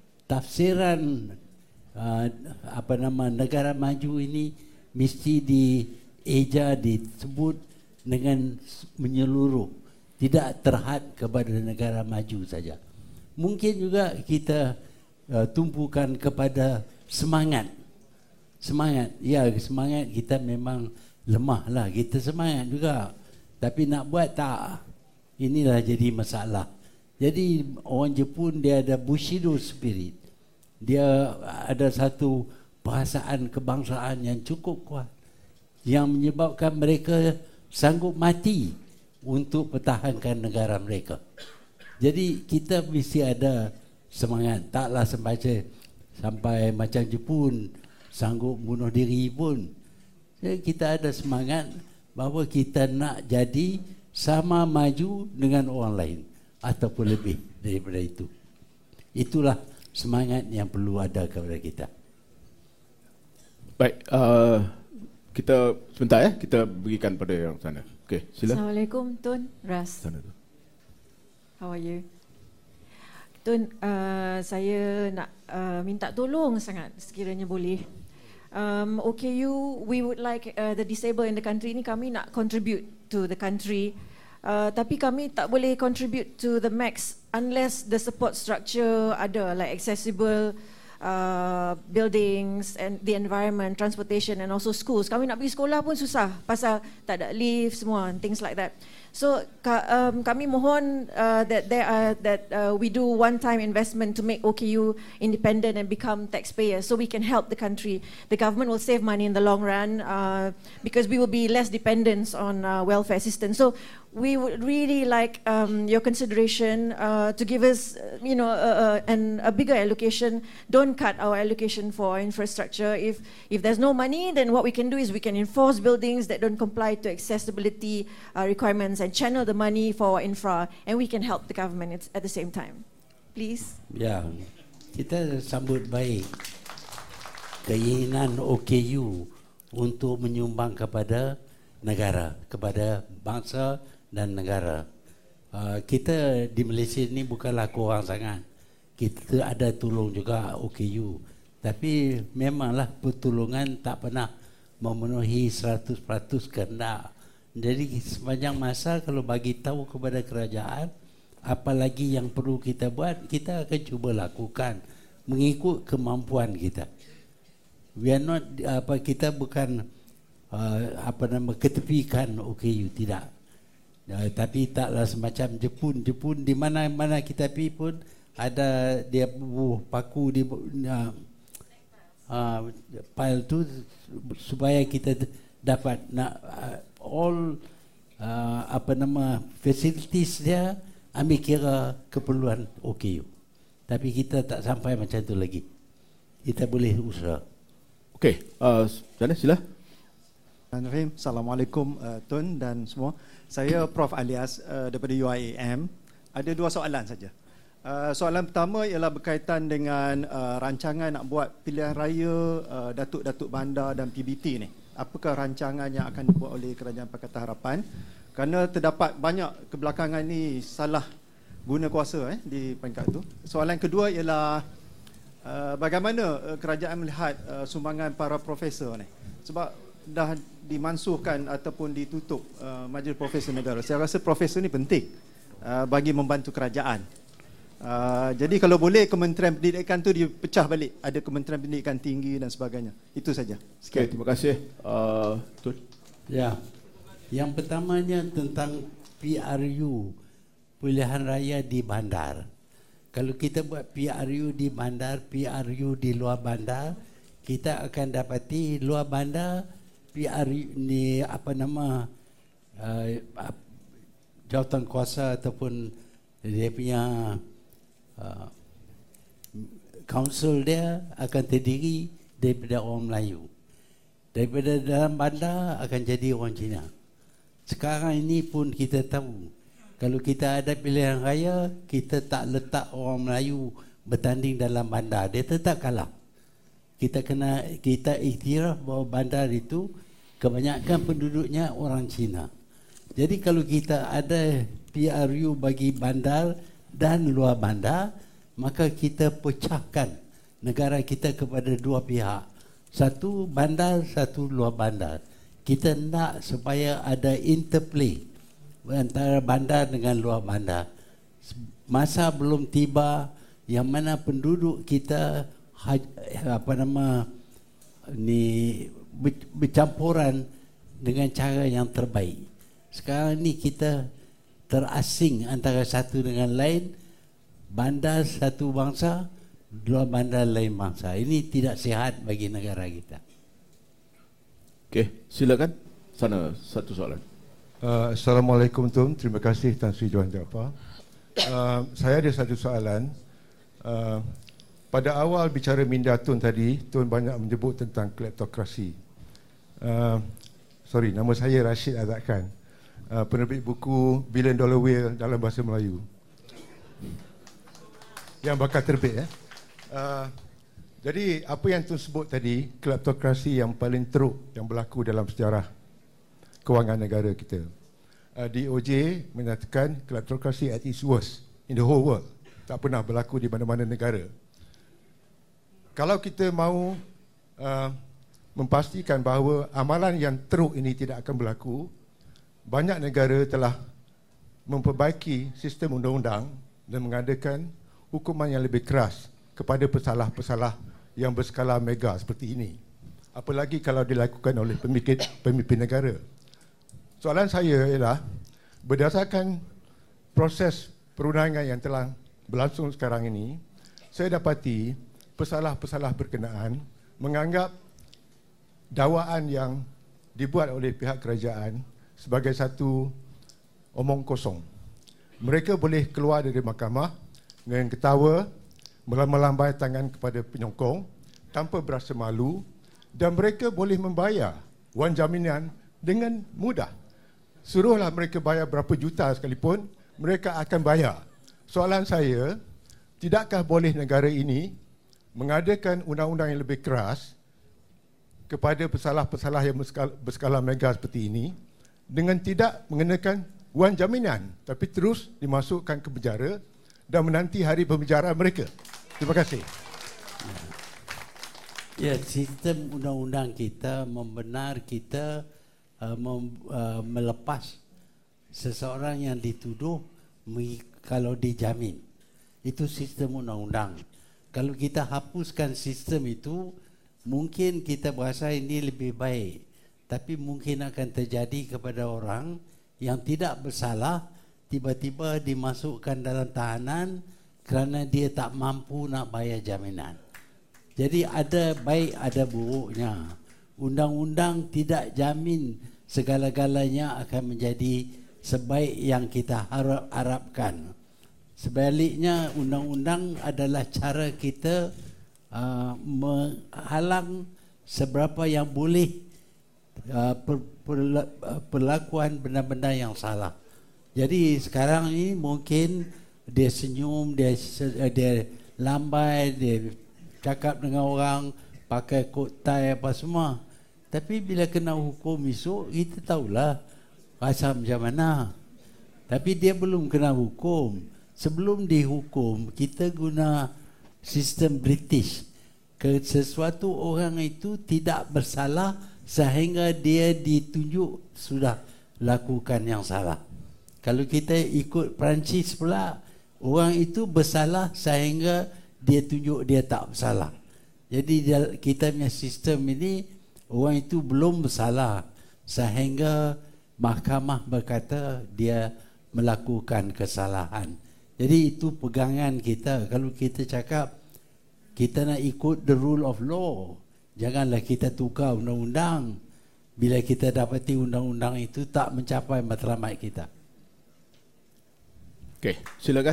tafsiran uh, apa nama negara maju ini mesti dieja, disebut dengan menyeluruh, tidak terhad kepada negara maju saja. Mungkin juga kita uh, tumpukan kepada semangat. Semangat, ya semangat kita memang lemah lah, kita semangat juga, tapi nak buat tak, inilah jadi masalah. Jadi orang Jepun dia ada Bushido spirit. Dia ada satu perasaan kebangsaan yang cukup kuat, yang menyebabkan mereka sanggup mati untuk pertahankan negara mereka. Jadi kita mesti ada semangat. Taklah sembaca sampai macam Jepun sanggup bunuh diri pun. Jadi kita ada semangat bahawa kita nak jadi sama maju dengan orang lain ataupun lebih daripada itu. Itulah semangat yang perlu ada kepada kita. Baik, uh, kita sebentar ya, kita berikan pada yang sana. Okey, sila. Assalamualaikum Tun Ras. Sana tu. How are you? Tun, uh, saya nak uh, minta tolong sangat sekiranya boleh. Um, O K U, we would like uh, the disabled in the country ni, kami nak contribute to the country. Uh, tapi kami tak boleh contribute to the max unless the support structure ada, like accessible uh, buildings and the environment, transportation and also schools. Kami nak pergi sekolah pun susah pasal tak ada lift semua and things like that. So ka, um, kami mohon uh, that there are that uh, we do one-time investment to make O K U independent and become taxpayers, so we can help the country. The government will save money in the long run uh, because we will be less dependent on uh, welfare assistance. So we would really like um, your consideration uh, to give us, uh, you know, uh, uh, an, a bigger allocation. Don't cut our allocation for infrastructure. If if there's no money, then what we can do is we can enforce buildings that don't comply to accessibility uh, requirements and channel the money for infra, and we can help the government at the same time. Please. Ya, kita sambut baik keinginan O K U untuk menyumbang kepada negara, kepada bangsa dan negara. Uh, kita di Malaysia ni bukanlah kurang sangat. Kita ada tolong juga O K U. Tapi memanglah pertolongan tak pernah memenuhi seratus peratus kehendak. Jadi sepanjang masa kalau bagi tahu kepada kerajaan apa lagi yang perlu kita buat, kita akan cuba lakukan mengikut kemampuan kita. We are not, apa, kita bukan uh, apa nama ketepikan O K U, tidak. Uh, tapi taklah semacam Jepun. Jepun di mana-mana kita pergi pun ada dia bubuh paku di uh, uh, pile tu supaya kita dapat nak uh, all uh, apa nama facilities dia ambil kira keperluan O K U. Tapi kita tak sampai macam tu lagi. Kita boleh usaha. Okey, uh, sana sila. Bismillahirrahmanirrahim. Assalamualaikum uh, Tun dan semua. Saya Prof Alias uh, daripada U I A M. Ada dua soalan saja. Uh, soalan pertama ialah berkaitan dengan uh, rancangan nak buat pilihan raya uh, Datuk-Datuk Bandar dan P B T ni. Apakah rancangan yang akan dibuat oleh Kerajaan Pakatan Harapan? Kerana terdapat banyak kebelakangan ni salah guna kuasa eh, di peringkat itu. Soalan kedua ialah uh, bagaimana uh, kerajaan melihat uh, sumbangan para profesor ni? Sebab dah dimansuhkan ataupun ditutup uh, Majlis Profesor Negara. Saya rasa profesor ni penting uh, bagi membantu kerajaan. Uh, jadi kalau boleh Kementerian Pendidikan tu dipecah balik, ada Kementerian Pendidikan Tinggi dan sebagainya. Itu saja. Okey, terima kasih. Uh, Tun. Ya. Yang pertamanya tentang P R U, pilihan raya di bandar. Kalau kita buat P R U di bandar, P R U di luar bandar, kita akan dapati luar bandar P R U ni apa nama uh, jawatan kuasa ataupun dia punya uh, council dia akan terdiri daripada orang Melayu. Daripada dalam bandar akan jadi orang Cina. Sekarang ini pun kita tahu, kalau kita ada pilihan raya, kita tak letak orang Melayu bertanding dalam bandar, dia tetap kalah. Kita kena kita iktiraf bahawa bandar itu kebanyakan penduduknya orang Cina. Jadi kalau kita ada P R U bagi bandar dan luar bandar, maka kita pecahkan negara kita kepada dua pihak. Satu bandar, satu luar bandar. Kita nak supaya ada interplay antara bandar dengan luar bandar. Masa belum tiba yang mana penduduk kita apa nama ni bercampuran dengan cara yang terbaik. Sekarang ni kita terasing antara satu dengan lain, bandar satu bangsa, dua bandar lain bangsa. Ini tidak sihat bagi negara kita. Okey, silakan. Sana satu soalan. Uh, Assalamualaikum Tun, terima kasih Tan Sri Johan Jaafar. Uh, saya ada satu soalan. Uh, pada awal bicara minda Tun tadi, Tun banyak menyebut tentang kleptokrasi. Uh, sorry, nama saya Rashid Azad Khan, uh, penerbit buku Billion Dollar Whale dalam bahasa Melayu. Yang bakal terbit. Eh. Uh, jadi apa yang Tun sebut tadi, kleptokrasi yang paling teruk yang berlaku dalam sejarah kewangan negara kita. Uh, D O J menyatakan kleptokrasi at its worst in the whole world. Tak pernah berlaku di mana-mana negara. Kalau kita mahu uh, memastikan bahawa amalan yang teruk ini tidak akan berlaku, banyak negara telah memperbaiki sistem undang-undang dan mengadakan hukuman yang lebih keras kepada pesalah-pesalah yang berskala mega seperti ini. Apalagi kalau dilakukan oleh pemimpin, pemimpin negara. Soalan saya ialah, berdasarkan proses perundangan yang telah berlangsung sekarang ini, saya dapati pesalah-pesalah berkenaan menganggap dakwaan yang dibuat oleh pihak kerajaan sebagai satu omong kosong. Mereka boleh keluar dari mahkamah dengan ketawa, melambai tangan kepada penyokong tanpa berasa malu, dan mereka boleh membayar wang jaminan dengan mudah. Suruhlah mereka bayar berapa juta sekalipun, mereka akan bayar. Soalan saya, tidakkah boleh negara ini mengadakan undang-undang yang lebih keras kepada pesalah-pesalah yang berskala, berskala mega seperti ini dengan tidak mengenakan wang jaminan, tapi terus dimasukkan ke penjara dan menanti hari pembicaraan mereka. Terima kasih. Ya, sistem undang-undang kita membenar kita uh, mem, uh, melepas seseorang yang dituduh kalau dijamin. Itu sistem undang-undang. Kalau kita hapuskan sistem itu, mungkin kita berasa ini lebih baik. Tapi mungkin akan terjadi kepada orang yang tidak bersalah, tiba-tiba dimasukkan dalam tahanan kerana dia tak mampu nak bayar jaminan. Jadi ada baik, ada buruknya. Undang-undang tidak jamin segala-galanya akan menjadi sebaik yang kita harap harapkan. Sebaliknya, undang-undang adalah cara kita uh, menghalang seberapa yang boleh uh, per, per, perlakuan benda-benda yang salah. Jadi sekarang ini mungkin dia senyum, dia dia lambai, dia cakap dengan orang, pakai coat tie apa semua. Tapi bila kena hukum esok, kita tahulah rasa macam mana. Tapi dia belum kena hukum. Sebelum dihukum, kita guna sistem British. Ke sesuatu orang itu tidak bersalah sehingga dia ditunjuk sudah lakukan yang salah. Kalau kita ikut Perancis pula, orang itu bersalah sehingga dia tunjuk dia tak bersalah. Jadi kita punya sistem ini, orang itu belum bersalah sehingga mahkamah berkata dia melakukan kesalahan. Jadi itu pegangan kita. Kalau kita cakap kita nak ikut the rule of law, janganlah kita tukar undang-undang bila kita dapati undang-undang itu tak mencapai matlamat kita. Okey, silakan.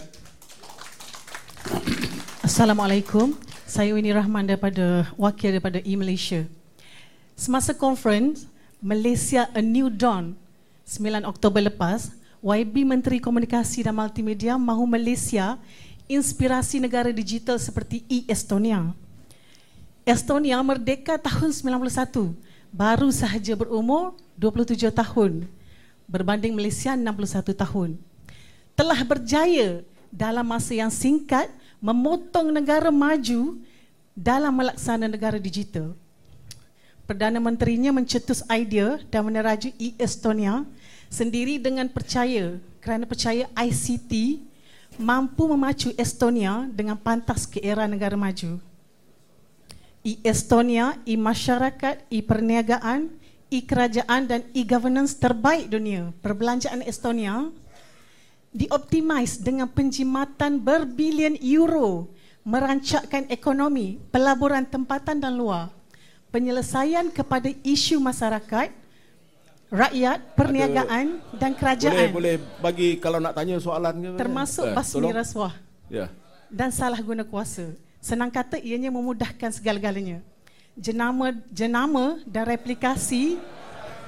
Assalamualaikum. Saya Winnie Rahman daripada wakil daripada e-Malaysia. Semasa conference Malaysia A New Dawn sembilan Oktober lepas, Y B Menteri Komunikasi dan Multimedia mahu Malaysia inspirasi negara digital seperti e-Estonia. Estonia merdeka tahun sembilan puluh satu, baru sahaja berumur dua puluh tujuh tahun berbanding Malaysia enam puluh satu tahun. Telah berjaya dalam masa yang singkat memotong negara maju dalam melaksana negara digital. Perdana Menterinya mencetus idea dan meneraju e-Estonia sendiri dengan percaya kerana percaya I C T mampu memacu Estonia dengan pantas ke era negara maju. E-Estonia, e-masyarakat, e-perniagaan, e-kerajaan dan e-governance terbaik dunia. Perbelanjaan Estonia dioptimis dengan penjimatan berbilion euro, merancakkan ekonomi, pelaburan tempatan dan luar, penyelesaian kepada isu masyarakat, rakyat, perniagaan ada, dan kerajaan. Boleh boleh bagi kalau nak tanya soalan ke? Termasuk eh, basmi rasuah. Ya. Dan salah guna kuasa. Senang kata ianya memudahkan segala-galanya. Jenama jenama dan replikasi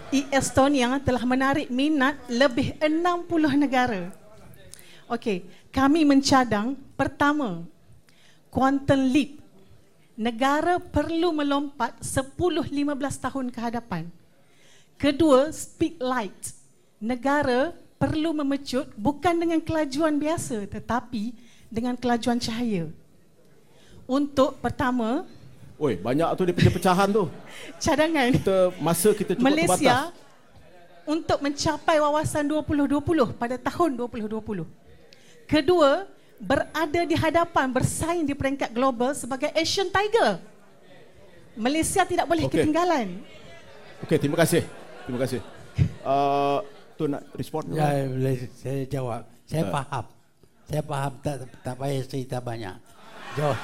e-Estonia telah menarik minat lebih enam puluh negara. Okey, kami mencadang pertama, quantum leap. Negara perlu melompat sepuluh hingga lima belas tahun ke hadapan. Kedua, speed light. Negara perlu memecut bukan dengan kelajuan biasa tetapi dengan kelajuan cahaya. Untuk pertama, oi, banyak tu dia punya pecahan tu. Cadangan. Kita masa kita cukup Malaysia terbatas. Untuk mencapai wawasan dua ribu dua puluh pada tahun dua ribu dua puluh. Kedua, berada di hadapan bersaing di peringkat global sebagai Asian Tiger. Malaysia tidak boleh okay. ketinggalan. Okey, terima kasih. Terima kasih. Uh, tu nak respon? Ya, boleh saya jawab. Saya uh. faham. Saya faham, tak tak payah cerita banyak. Jawab.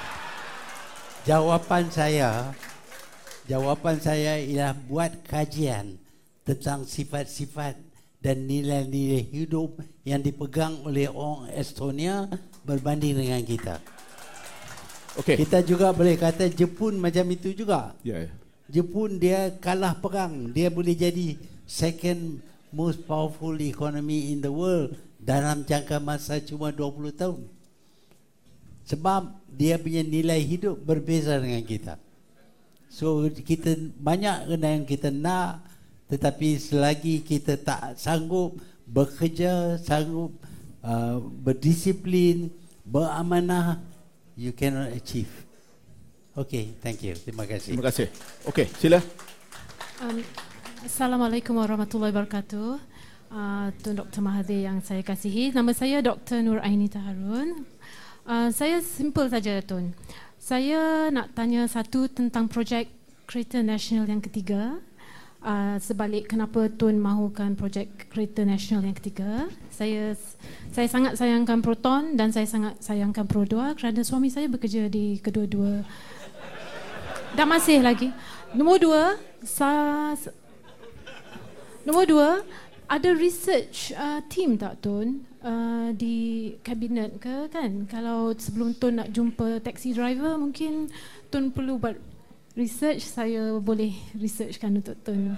Jawapan saya, jawapan saya ialah buat kajian tentang sifat-sifat dan nilai-nilai hidup yang dipegang oleh orang Estonia berbanding dengan kita. Okay. Kita juga boleh kata Jepun macam itu juga. Yeah. Jepun dia kalah perang, dia boleh jadi second most powerful economy in the world dalam jangka masa cuma dua puluh tahun. Sebab dia punya nilai hidup berbeza dengan kita. So kita banyak yang kita nak, tetapi selagi kita tak sanggup bekerja, sanggup uh, berdisiplin, beramanah, you cannot achieve. Okay, thank you. Terima kasih. Terima kasih. Okay, sila. Um, Assalamualaikum warahmatullahi wabarakatuh. Uh, Tun Doktor Mahathir yang saya kasihi. Nama saya Doktor Nur Aini Taharun. Uh, saya simple saja, Tun. Saya nak tanya satu tentang projek Kereta Nasional yang ketiga. Uh, sebalik kenapa Tun mahukan projek Kereta Nasional yang ketiga. Saya saya sangat sayangkan Proton dan saya sangat sayangkan Pro dua kerana suami saya bekerja di kedua-dua. Dan masih lagi. Nombor dua, sa, nombor dua, ada research uh, team tak, Tun? Uh, di kabinet ke kan? Kalau sebelum Tun nak jumpa taxi driver, mungkin Tun perlu buat research. Saya boleh researchkan untuk Tun.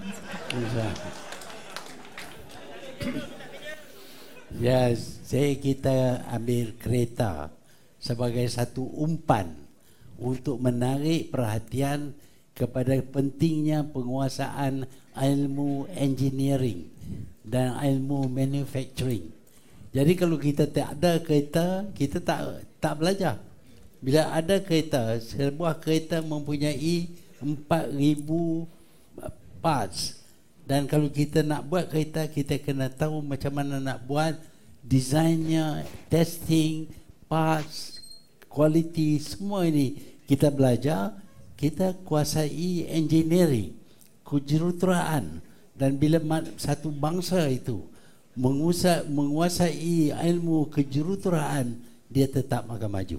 Yes, saya kita ambil kereta sebagai satu umpan untuk menarik perhatian kepada pentingnya penguasaan ilmu engineering dan ilmu manufacturing. Jadi kalau kita tak ada kereta, kita tak tak belajar. Bila ada kereta, sebuah kereta mempunyai empat ribu parts. Dan kalau kita nak buat kereta, kita kena tahu macam mana nak buat desainnya, testing, parts, quality, semua ini kita belajar. Kita kuasai engineering, kejuruteraan. Dan bila satu bangsa itu menguasai, menguasai ilmu kejuruteraan, dia tetap akan maju.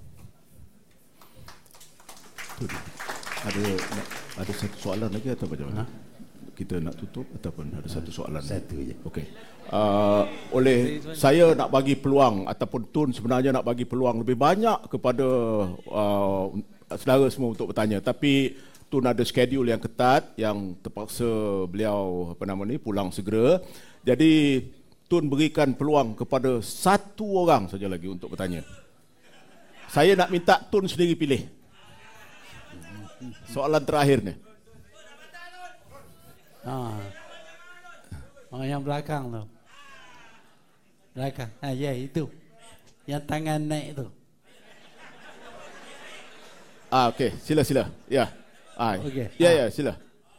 Ada ada satu soalan lagi atau macam mana? Ha? Kita nak tutup ataupun ada satu soalan? Satu je. Okey. Uh, oleh saya nak bagi peluang ataupun Tun sebenarnya nak bagi peluang lebih banyak kepada uh, saudara semua untuk bertanya, tapi Tun ada schedule yang ketat yang terpaksa beliau apa nama ni pulang segera. Jadi Tun berikan peluang kepada satu orang saja lagi untuk bertanya. Saya nak minta Tun sendiri pilih. Soalan terakhir ni. Ah. Oh, yang belakang tu. Belakang. Ah, ya, itu. Yang tangan naik tu. Ah, okey, sila sila. Ya. Ah. Okay. Ya, ya, sila.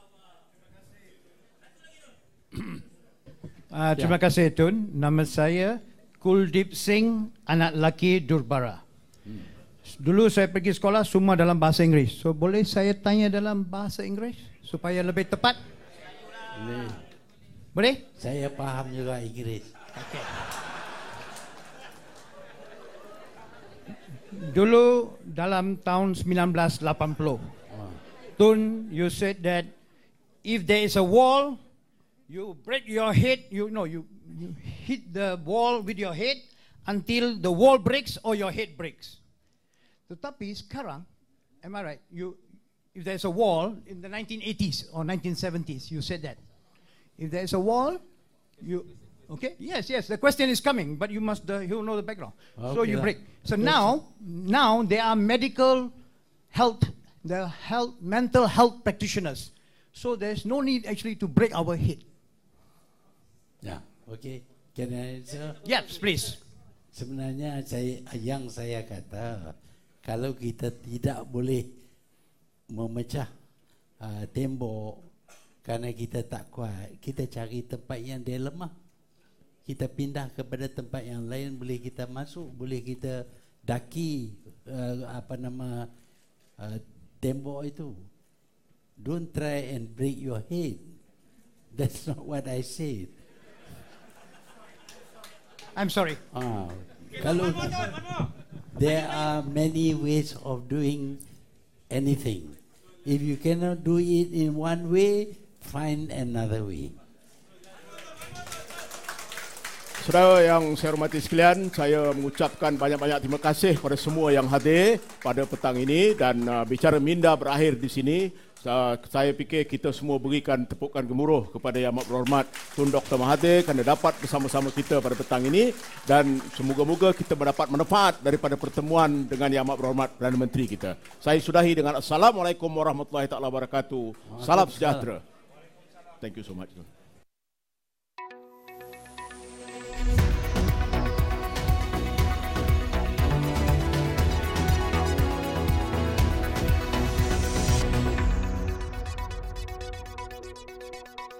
Uh, terima ya. kasih, Tun. Nama saya Kuldeep Singh, anak lelaki Durbara. Hmm. Dulu saya pergi sekolah semua dalam bahasa Inggeris. So boleh saya tanya dalam bahasa Inggeris supaya lebih tepat? Boleh. Boleh? Saya faham juga Inggeris. Okay. Dulu dalam tahun sembilan belas lapan puluh, oh. Tun, you said that if there is a wall, you break your head, you know, you, you hit the wall with your head until the wall breaks or your head breaks. Tetapi sekarang, am I right? You, if there's a wall in the nineteen eighties or nineteen seventies, you said that. If there is a wall, you okay? Yes, yes. The question is coming, but you must uh, you know the background. Okay, so you break. So now, now there are medical health, there are health, mental health practitioners. So there's no need actually to break our head. Yeah. Okay. Can I answer? Yes, please. Sebenarnya saya yang saya kata, kalau kita tidak boleh memecah uh, tembok karena kita tak kuat, kita cari tempat yang dia lemah. Kita pindah kepada tempat yang lain, boleh kita masuk, boleh kita daki uh, apa nama uh, tembok itu. Don't try and break your head. That's not what I said. I'm sorry. Ah, kalau there are many ways of doing anything. If you cannot do it in one way, find another way. Saudara yang saya hormati sekalian, saya mengucapkan banyak-banyak terima kasih kepada semua yang hadir pada petang ini, dan uh, bicara minda berakhir di sini. Uh, saya fikir kita semua berikan tepukan gemuruh kepada Yang Amat Berhormat Tun Doktor Mahathir kerana dapat bersama-sama kita pada petang ini, dan semoga-moga kita mendapat manfaat daripada pertemuan dengan Yang Amat Berhormat Perdana Menteri kita. Saya sudahi dengan Assalamualaikum warahmatullahi taala wabarakatuh. Salam sejahtera. Thank you so much.